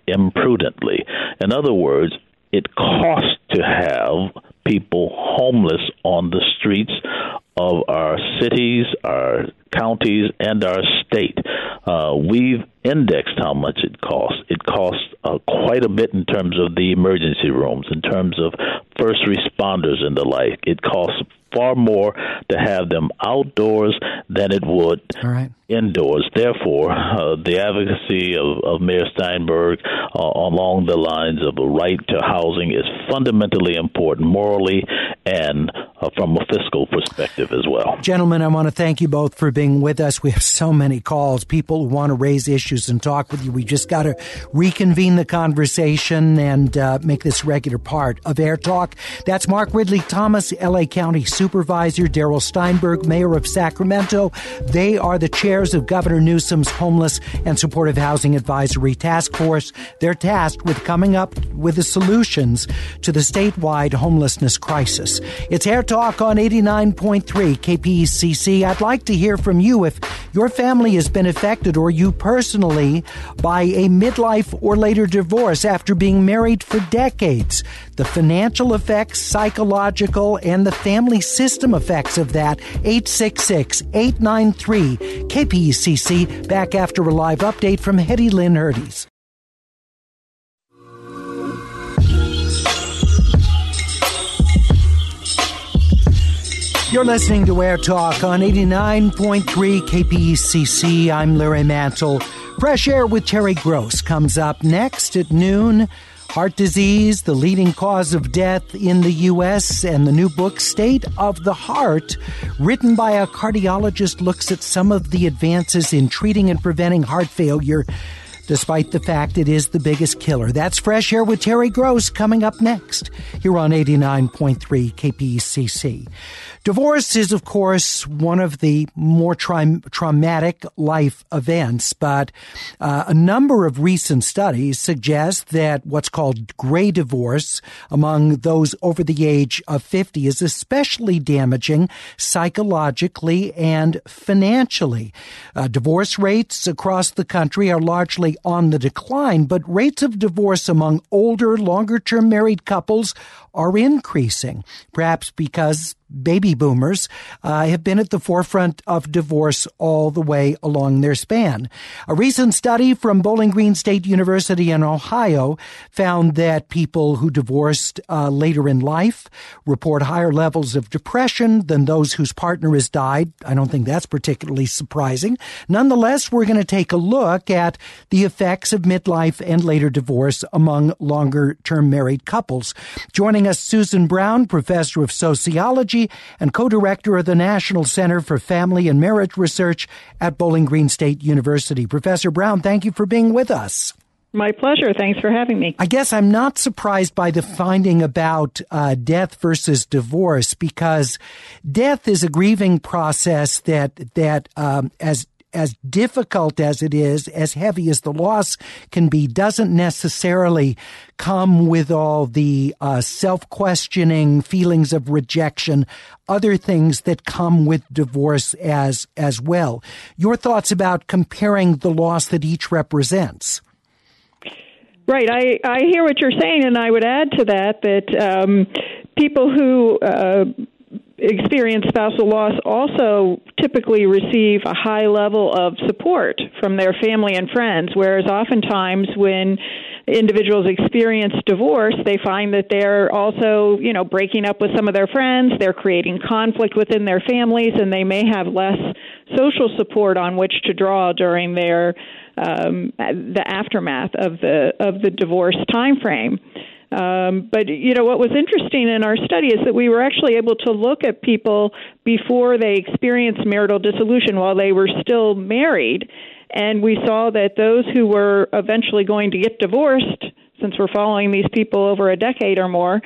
imprudently. In other words, it costs to have people homeless on on the streets of our cities, our counties, and our state. We've indexed how much it costs. It costs quite a bit in terms of the emergency rooms, in terms of first responders and the like. It costs far more to have them outdoors than it would indoors. Therefore, the advocacy of Mayor Steinberg along the lines of a right to housing is fundamentally important morally and from a fiscal perspective as well. Gentlemen, I want to thank you both for being with us. We have so many calls, people who want to raise issues and talk with you. We just got to reconvene the conversation and make this regular part of Air Talk. That's Mark Ridley Thomas, L.A. County Supervisor, Darrell Steinberg, Mayor of Sacramento. They are the chairs of Governor Newsom's Homeless and Supportive Housing Advisory Task Force. They're tasked with coming up with the solutions to the statewide homelessness crisis. It's Air Talk on 89.3 KPCC. I'd like to hear from you if your family has been affected, or you personally, by a midlife or later divorce after being married for decades. The financial effects, psychological, and the family system effects of that. 866-893 KPCC. Back after a live update from Hetty Lynn Herdes. You're listening to Air Talk on 89.3 KPCC. I'm Larry Mantle. Fresh Air with Terry Gross comes up next at noon. Heart disease, the leading cause of death in the U.S., and the new book, State of the Heart, written by a cardiologist, looks at some of the advances in treating and preventing heart failure, despite the fact it is the biggest killer. That's Fresh Air with Terry Gross coming up next here on 89.3 KPCC. Divorce is, of course, one of the more traumatic life events, but a number of recent studies suggest that what's called gray divorce among those over the age of 50 is especially damaging psychologically and financially. Divorce rates across the country are largely on the decline, but rates of divorce among older, longer-term married couples are increasing, perhaps because baby boomers have been at the forefront of divorce all the way along their span. A recent study from Bowling Green State University in Ohio found that people who divorced later in life report higher levels of depression than those whose partner has died. I don't think that's particularly surprising. Nonetheless, we're going to take a look at the effects of midlife and later divorce among longer-term married couples. Joining us, Susan Brown, professor of sociology and co-director of the National Center for Family and Marriage Research at Bowling Green State University. Professor Brown, thank you for being with us. My pleasure. Thanks for having me. I guess I'm not surprised by the finding about death versus divorce, because death is a grieving process that as difficult as it is, as heavy as the loss can be, doesn't necessarily come with all the self-questioning, feelings of rejection, other things that come with divorce as well. Your thoughts about comparing the loss that each represents? Right. I hear what you're saying, and I would add to that people who experience spousal loss also typically receive a high level of support from their family and friends, whereas oftentimes when individuals experience divorce, they find that they're also, breaking up with some of their friends, they're creating conflict within their families, and they may have less social support on which to draw during their the aftermath of the divorce time frame. But what was interesting in our study is that we were actually able to look at people before they experienced marital dissolution while they were still married, and we saw that those who were eventually going to get divorced, since we're following these people over a decade or more,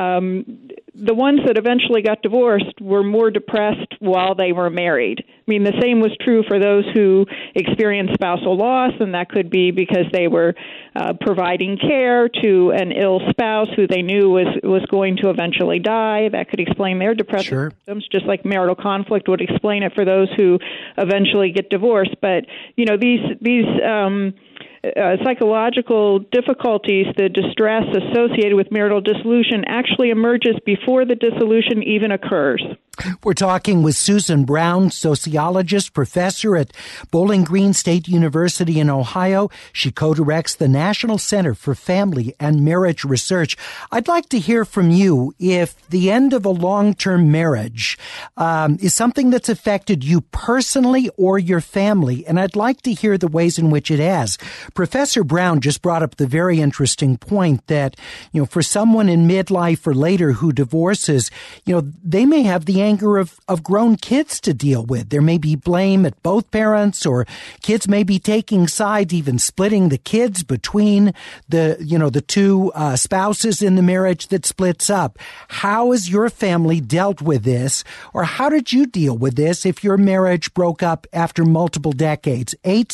the ones that eventually got divorced were more depressed while they were married. I mean, the same was true for those who experienced spousal loss, and that could be because they were providing care to an ill spouse who they knew was going to eventually die. That could explain their depressive symptoms, just like marital conflict would explain it for those who eventually get divorced. But, these psychological difficulties, the distress associated with marital dissolution actually emerges before the dissolution even occurs. We're talking with Susan Brown, sociologist, professor at Bowling Green State University in Ohio. She co-directs the National Center for Family and Marriage Research. I'd like to hear from you if the end of a long-term marriage is something that's affected you personally or your family, and I'd like to hear the ways in which it has. Professor Brown just brought up the very interesting point that, for someone in midlife or later who divorces, they may have the anger of grown kids to deal with. There may be blame at both parents, or kids may be taking sides, even splitting the kids between the two spouses in the marriage that splits up. How has your family dealt with this, or how did you deal with this if your marriage broke up after multiple decades?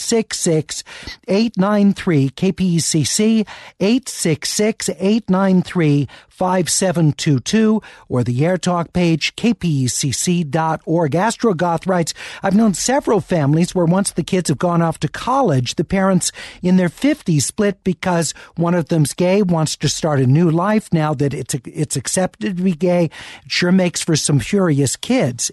866-893-KPECC, 866-893-5722, or the AirTalk page, kpecc.org. Astrogoth writes, I've known several families where once the kids have gone off to college, the parents in their 50s split because one of them's gay, wants to start a new life now that it's accepted to be gay. It sure makes for some furious kids.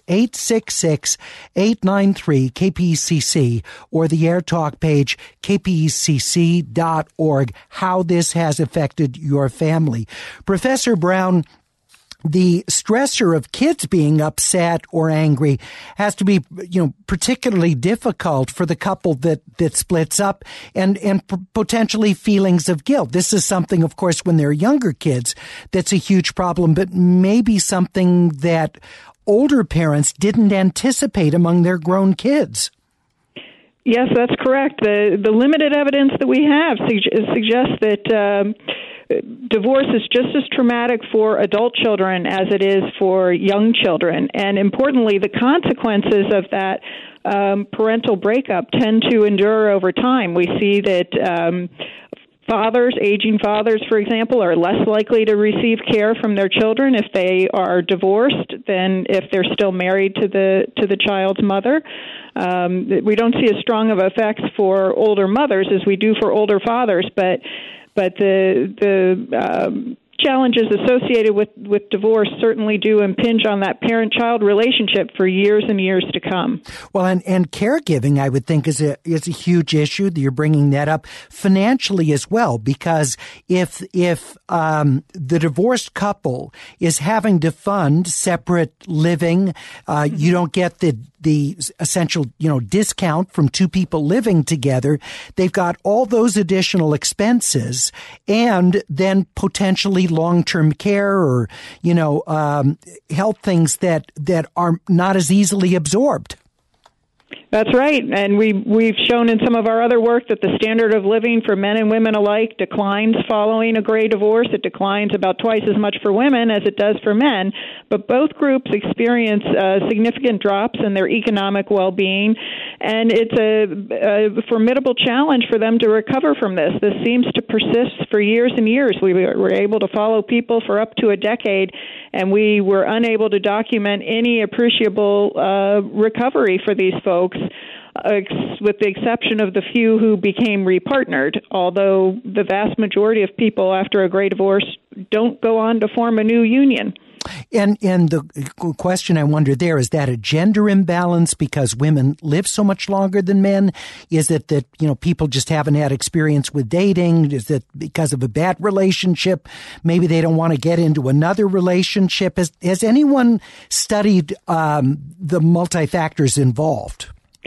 866-893-KPECC, or the AirTalk page, kpecc.org, how this has affected your family. Professor Brown, the stressor of kids being upset or angry has to be, particularly difficult for the couple that splits up, and potentially feelings of guilt. This is something, of course, when they're younger kids, that's a huge problem, but maybe something that older parents didn't anticipate among their grown kids. Yes, that's correct. The limited evidence that we have suggests that divorce is just as traumatic for adult children as it is for young children. And importantly, the consequences of that parental breakup tend to endure over time. We see that aging fathers, for example, are less likely to receive care from their children if they are divorced than if they're still married to the child's mother. We don't see as strong of effects for older mothers as we do for older fathers, but the challenges associated with divorce certainly do impinge on that parent-child relationship for years and years to come. Well, and caregiving, I would think, is a huge issue that you're bringing that up financially as well, because if the divorced couple is having to fund separate living, you don't get the essential, discount from two people living together. They've got all those additional expenses, and then potentially long-term care or, health things that are not as easily absorbed. That's right, and we've shown in some of our other work that the standard of living for men and women alike declines following a gray divorce. It declines about twice as much for women as it does for men, but both groups experience significant drops in their economic well-being, and it's a formidable challenge for them to recover from this. This seems to persist for years and years. We were able to follow people for up to a decade, and we were unable to document any appreciable recovery for these folks, with the exception of the few who became repartnered, although the vast majority of people after a gray divorce don't go on to form a new union. And the question I wonder there, is that a gender imbalance because women live so much longer than men? Is it that, people just haven't had experience with dating? Is it because of a bad relationship? Maybe they don't want to get into another relationship. Has anyone studied the multi-factors involved?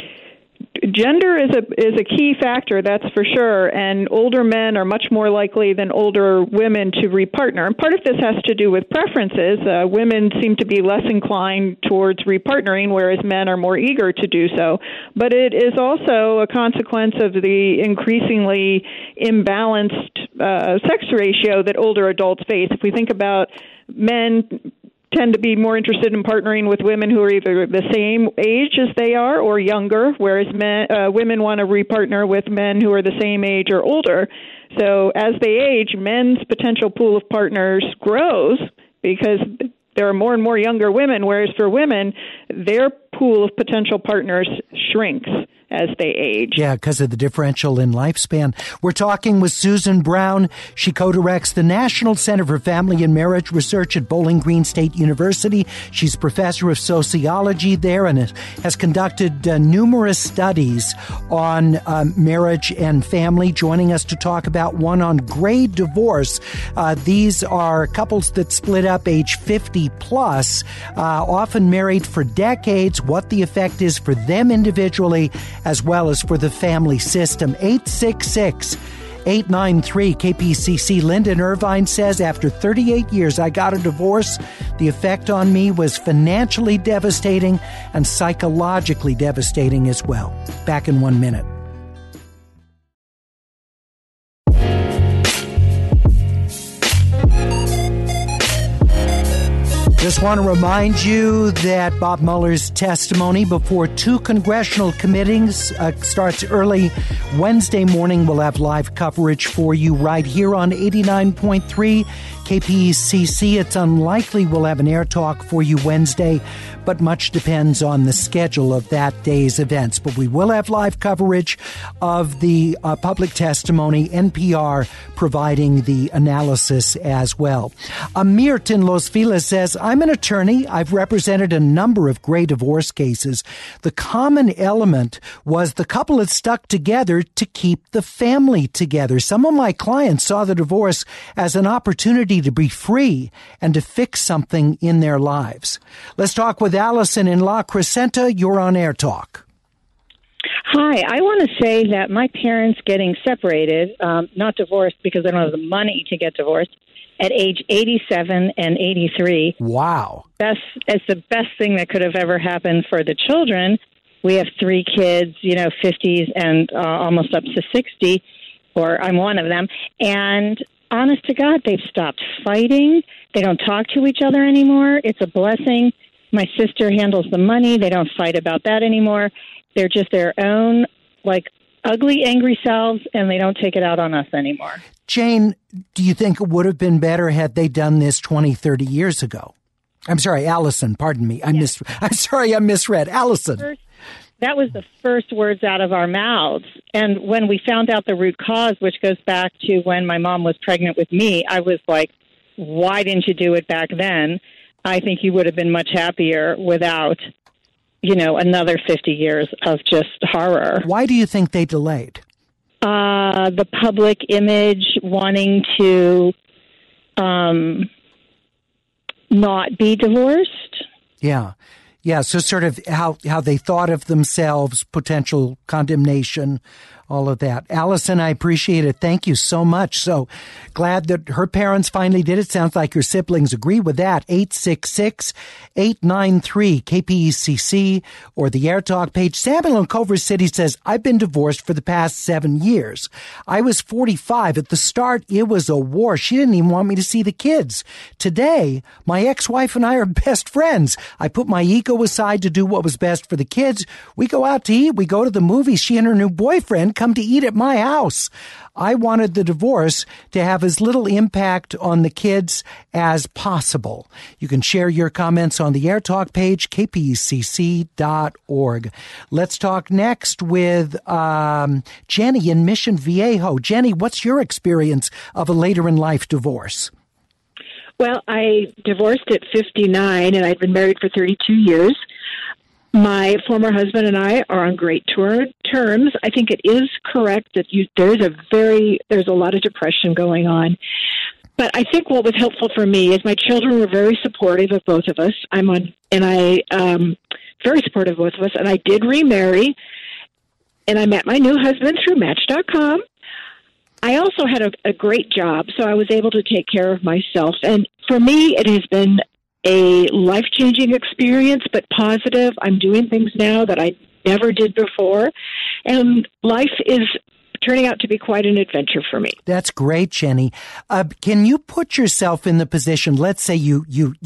Gender is a key factor, that's for sure, and older men are much more likely than older women to repartner. And part of this has to do with preferences. Women seem to be less inclined towards repartnering, whereas men are more eager to do so. But it is also a consequence of the increasingly imbalanced sex ratio that older adults face. If we think about men tend to be more interested in partnering with women who are either the same age as they are or younger, whereas women want to repartner with men who are the same age or older. So as they age, men's potential pool of partners grows because there are more and more younger women, whereas for women, their pool of potential partners shrinks. as they age. Yeah, because of the differential in lifespan. We're talking with Susan Brown. She co-directs the National Center for Family and Marriage Research at Bowling Green State University. She's professor of sociology there and has conducted numerous studies on marriage and family. Joining us to talk about one on gray divorce. These are couples that split up age 50 plus, often married for decades, what the effect is for them individually as well as for the family system. 866-893-KPCC. Lyndon Irvine says, after 38 years, I got a divorce. The effect on me was financially devastating and psychologically devastating as well. Back in 1 minute. Just want to remind you that Bob Mueller's testimony before 2 congressional committees starts early Wednesday morning. We'll have live coverage for you right here on 89.3 KPCC. It's unlikely we'll have an air talk for you Wednesday, but much depends on the schedule of that day's events. But we will have live coverage of the public testimony, NPR providing the analysis as well. Amirt in Los Feliz says, I'm an attorney. I've represented a number of gray divorce cases. The common element was the couple had stuck together to keep the family together. Some of my clients saw the divorce as an opportunity to be free and to fix something in their lives. Let's talk with Allison in La Crescenta. You're on Air Talk. Hi, I want to say that my parents getting separated, not divorced because they don't have the money to get divorced, at age 87 and 83. Wow. It's the best thing that could have ever happened for the children. We have 3 kids, 50s and almost up to 60, or I'm one of them. And honest to God, they've stopped fighting. They don't talk to each other anymore. It's a blessing. My sister handles the money. They don't fight about that anymore. They're just their own, ugly, angry selves, and they don't take it out on us anymore. Jane, do you think it would have been better had they done this 20, 30 years ago? I'm sorry, Allison, pardon me. I'm sorry, I misread. Allison. That was the first words out of our mouths. And when we found out the root cause, which goes back to when my mom was pregnant with me, I was like, why didn't you do it back then? I think you would have been much happier without, another 50 years of just horror. Why do you think they delayed? The public image, wanting to not be divorced. Yeah. Yeah, so sort of how they thought of themselves, potential condemnation, all of that. Allison, I appreciate it. Thank you so much. So glad that her parents finally did it. Sounds like her siblings agree with that. 866-893-KPECC or the Air Talk page. Samuel in Culver City says, I've been divorced for the past 7 years. I was 45. At the start, it was a war. She didn't even want me to see the kids. Today, my ex-wife and I are best friends. I put my ego aside to do what was best for the kids. We go out to eat. We go to the movies. She and her new boyfriend come to eat at my house. I wanted the divorce to have as little impact on the kids as possible. You can share your comments on the Air Talk page, kpcc.org. Let's talk next with Jenny in Mission Viejo. Jenny, what's your experience of a later in life divorce? Well, I divorced at 59, and I'd been married for 32 years. My former husband and I are on great terms. I think it is correct that there's a lot of depression going on. But I think what was helpful for me is my children were very supportive of both of us. Very supportive of both of us, and I did remarry, and I met my new husband through Match.com. I also had a great job, so I was able to take care of myself. And for me, it has been a life-changing experience, but positive. I'm doing things now that I never did before, and life is turning out to be quite an adventure for me. That's great, Jenny. Can you put yourself in the position, let's say you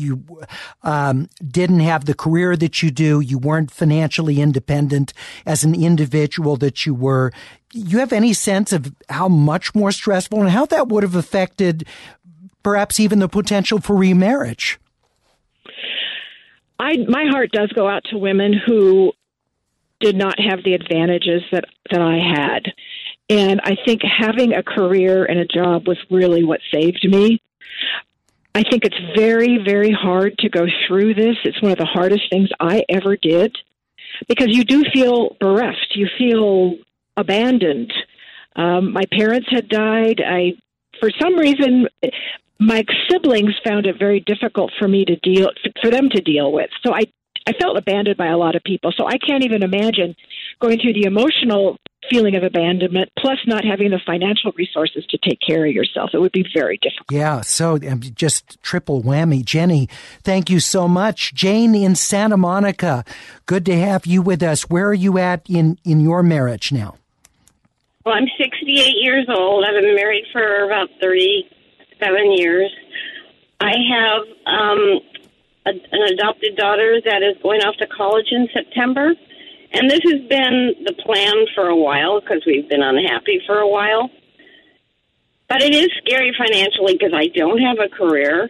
didn't have the career that you do, you weren't financially independent as an individual that you were. You have any sense of how much more stressful and how that would have affected perhaps even the potential for remarriage? My heart does go out to women who did not have the advantages that I had. And I think having a career and a job was really what saved me. I think it's very, very hard to go through this. It's one of the hardest things I ever did because you do feel bereft. You feel abandoned. My parents had died. For some reason, my siblings found it very difficult for them to deal with. So I felt abandoned by a lot of people. So I can't even imagine going through the emotional feeling of abandonment, plus not having the financial resources to take care of yourself. It would be very difficult. Yeah, so just triple whammy. Jenny, thank you so much. Jane in Santa Monica, good to have you with us. Where are you at in your marriage now? Well, I'm 68 years old. I've been married for about 37 years. I have an adopted daughter that is going off to college in September. And this has been the plan for a while because we've been unhappy for a while. But it is scary financially because I don't have a career.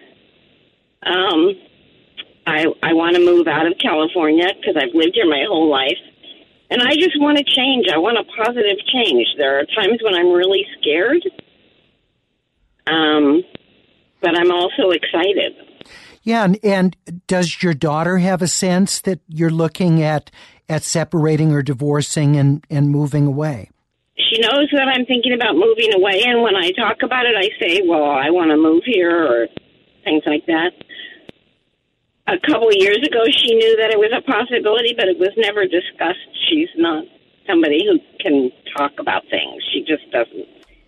I want to move out of California because I've lived here my whole life. And I just want to change. I want a positive change. There are times when I'm really scared. But I'm also excited. Yeah, and does your daughter have a sense that you're looking at separating or divorcing and moving away? She knows that I'm thinking about moving away, and when I talk about it, I say, well, I want to move here or things like that. A couple of years ago, she knew that it was a possibility, but it was never discussed. She's not somebody who can talk about things. She just doesn't.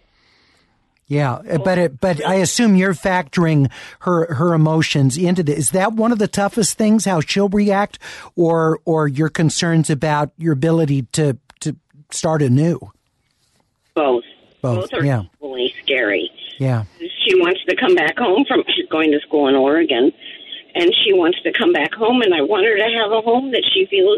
Yeah, but I assume you're factoring her emotions into this. Is that one of the toughest things, how she'll react, or your concerns about your ability to start anew? Both are equally scary. Yeah. She wants to come back home she's going to school in Oregon, and she wants to come back home, and I want her to have a home that she feels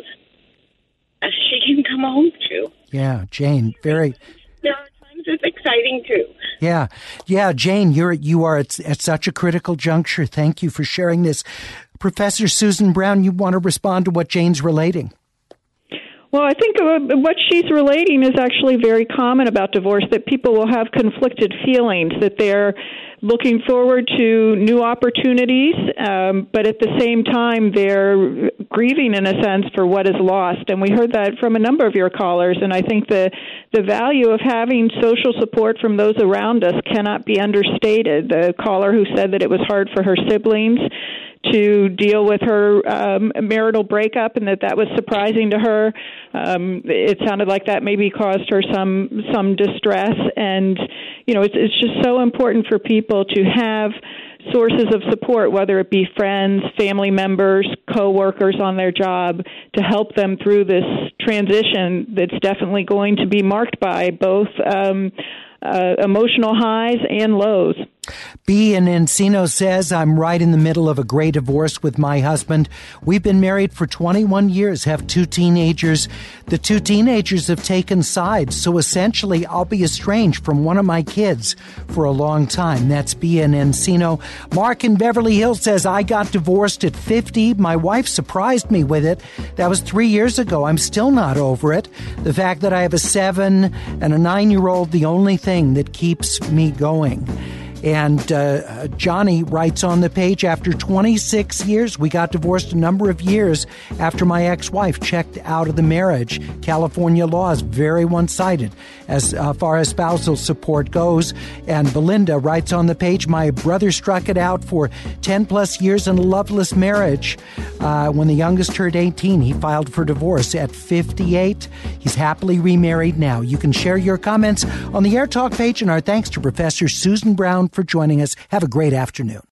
she can come home to. Yeah, Jane, very... There are times it's exciting, too. Yeah, Jane, you are at such a critical juncture. Thank you for sharing this. Professor Susan Brown, you want to respond to what Jane's relating? Well, I think what she's relating is actually very common about divorce, that people will have conflicted feelings, that they're looking forward to new opportunities, but at the same time, they're grieving, in a sense, for what is lost. And we heard that from a number of your callers, and I think the value of having social support from those around us cannot be understated. The caller who said that it was hard for her siblings to deal with her marital breakup, and that was surprising to her. It sounded like that maybe caused her some distress, and it's just so important for people to have sources of support, whether it be friends, family members, co-workers on their job, to help them through this transition that's definitely going to be marked by both emotional highs and lows. B in Encino says, I'm right in the middle of a gray divorce with my husband. We've been married for 21 years, have 2 teenagers. The 2 teenagers have taken sides, so essentially I'll be estranged from one of my kids for a long time. That's B in Encino. Mark in Beverly Hills says, I got divorced at 50. My wife surprised me with it. That was 3 years ago. I'm still not over it. The fact that I have a 7 and a 9-year-old, the only thing that keeps me going. And Johnny writes on the page, after 26 years, we got divorced a number of years after my ex-wife checked out of the marriage. California law is very one-sided as far as spousal support goes. And Belinda writes on the page, my brother struck it out for 10-plus years in a loveless marriage. When the youngest turned 18, he filed for divorce. At 58, he's happily remarried now. You can share your comments on the Air Talk page, and our thanks to Professor Susan Brown for joining us. Have a great afternoon.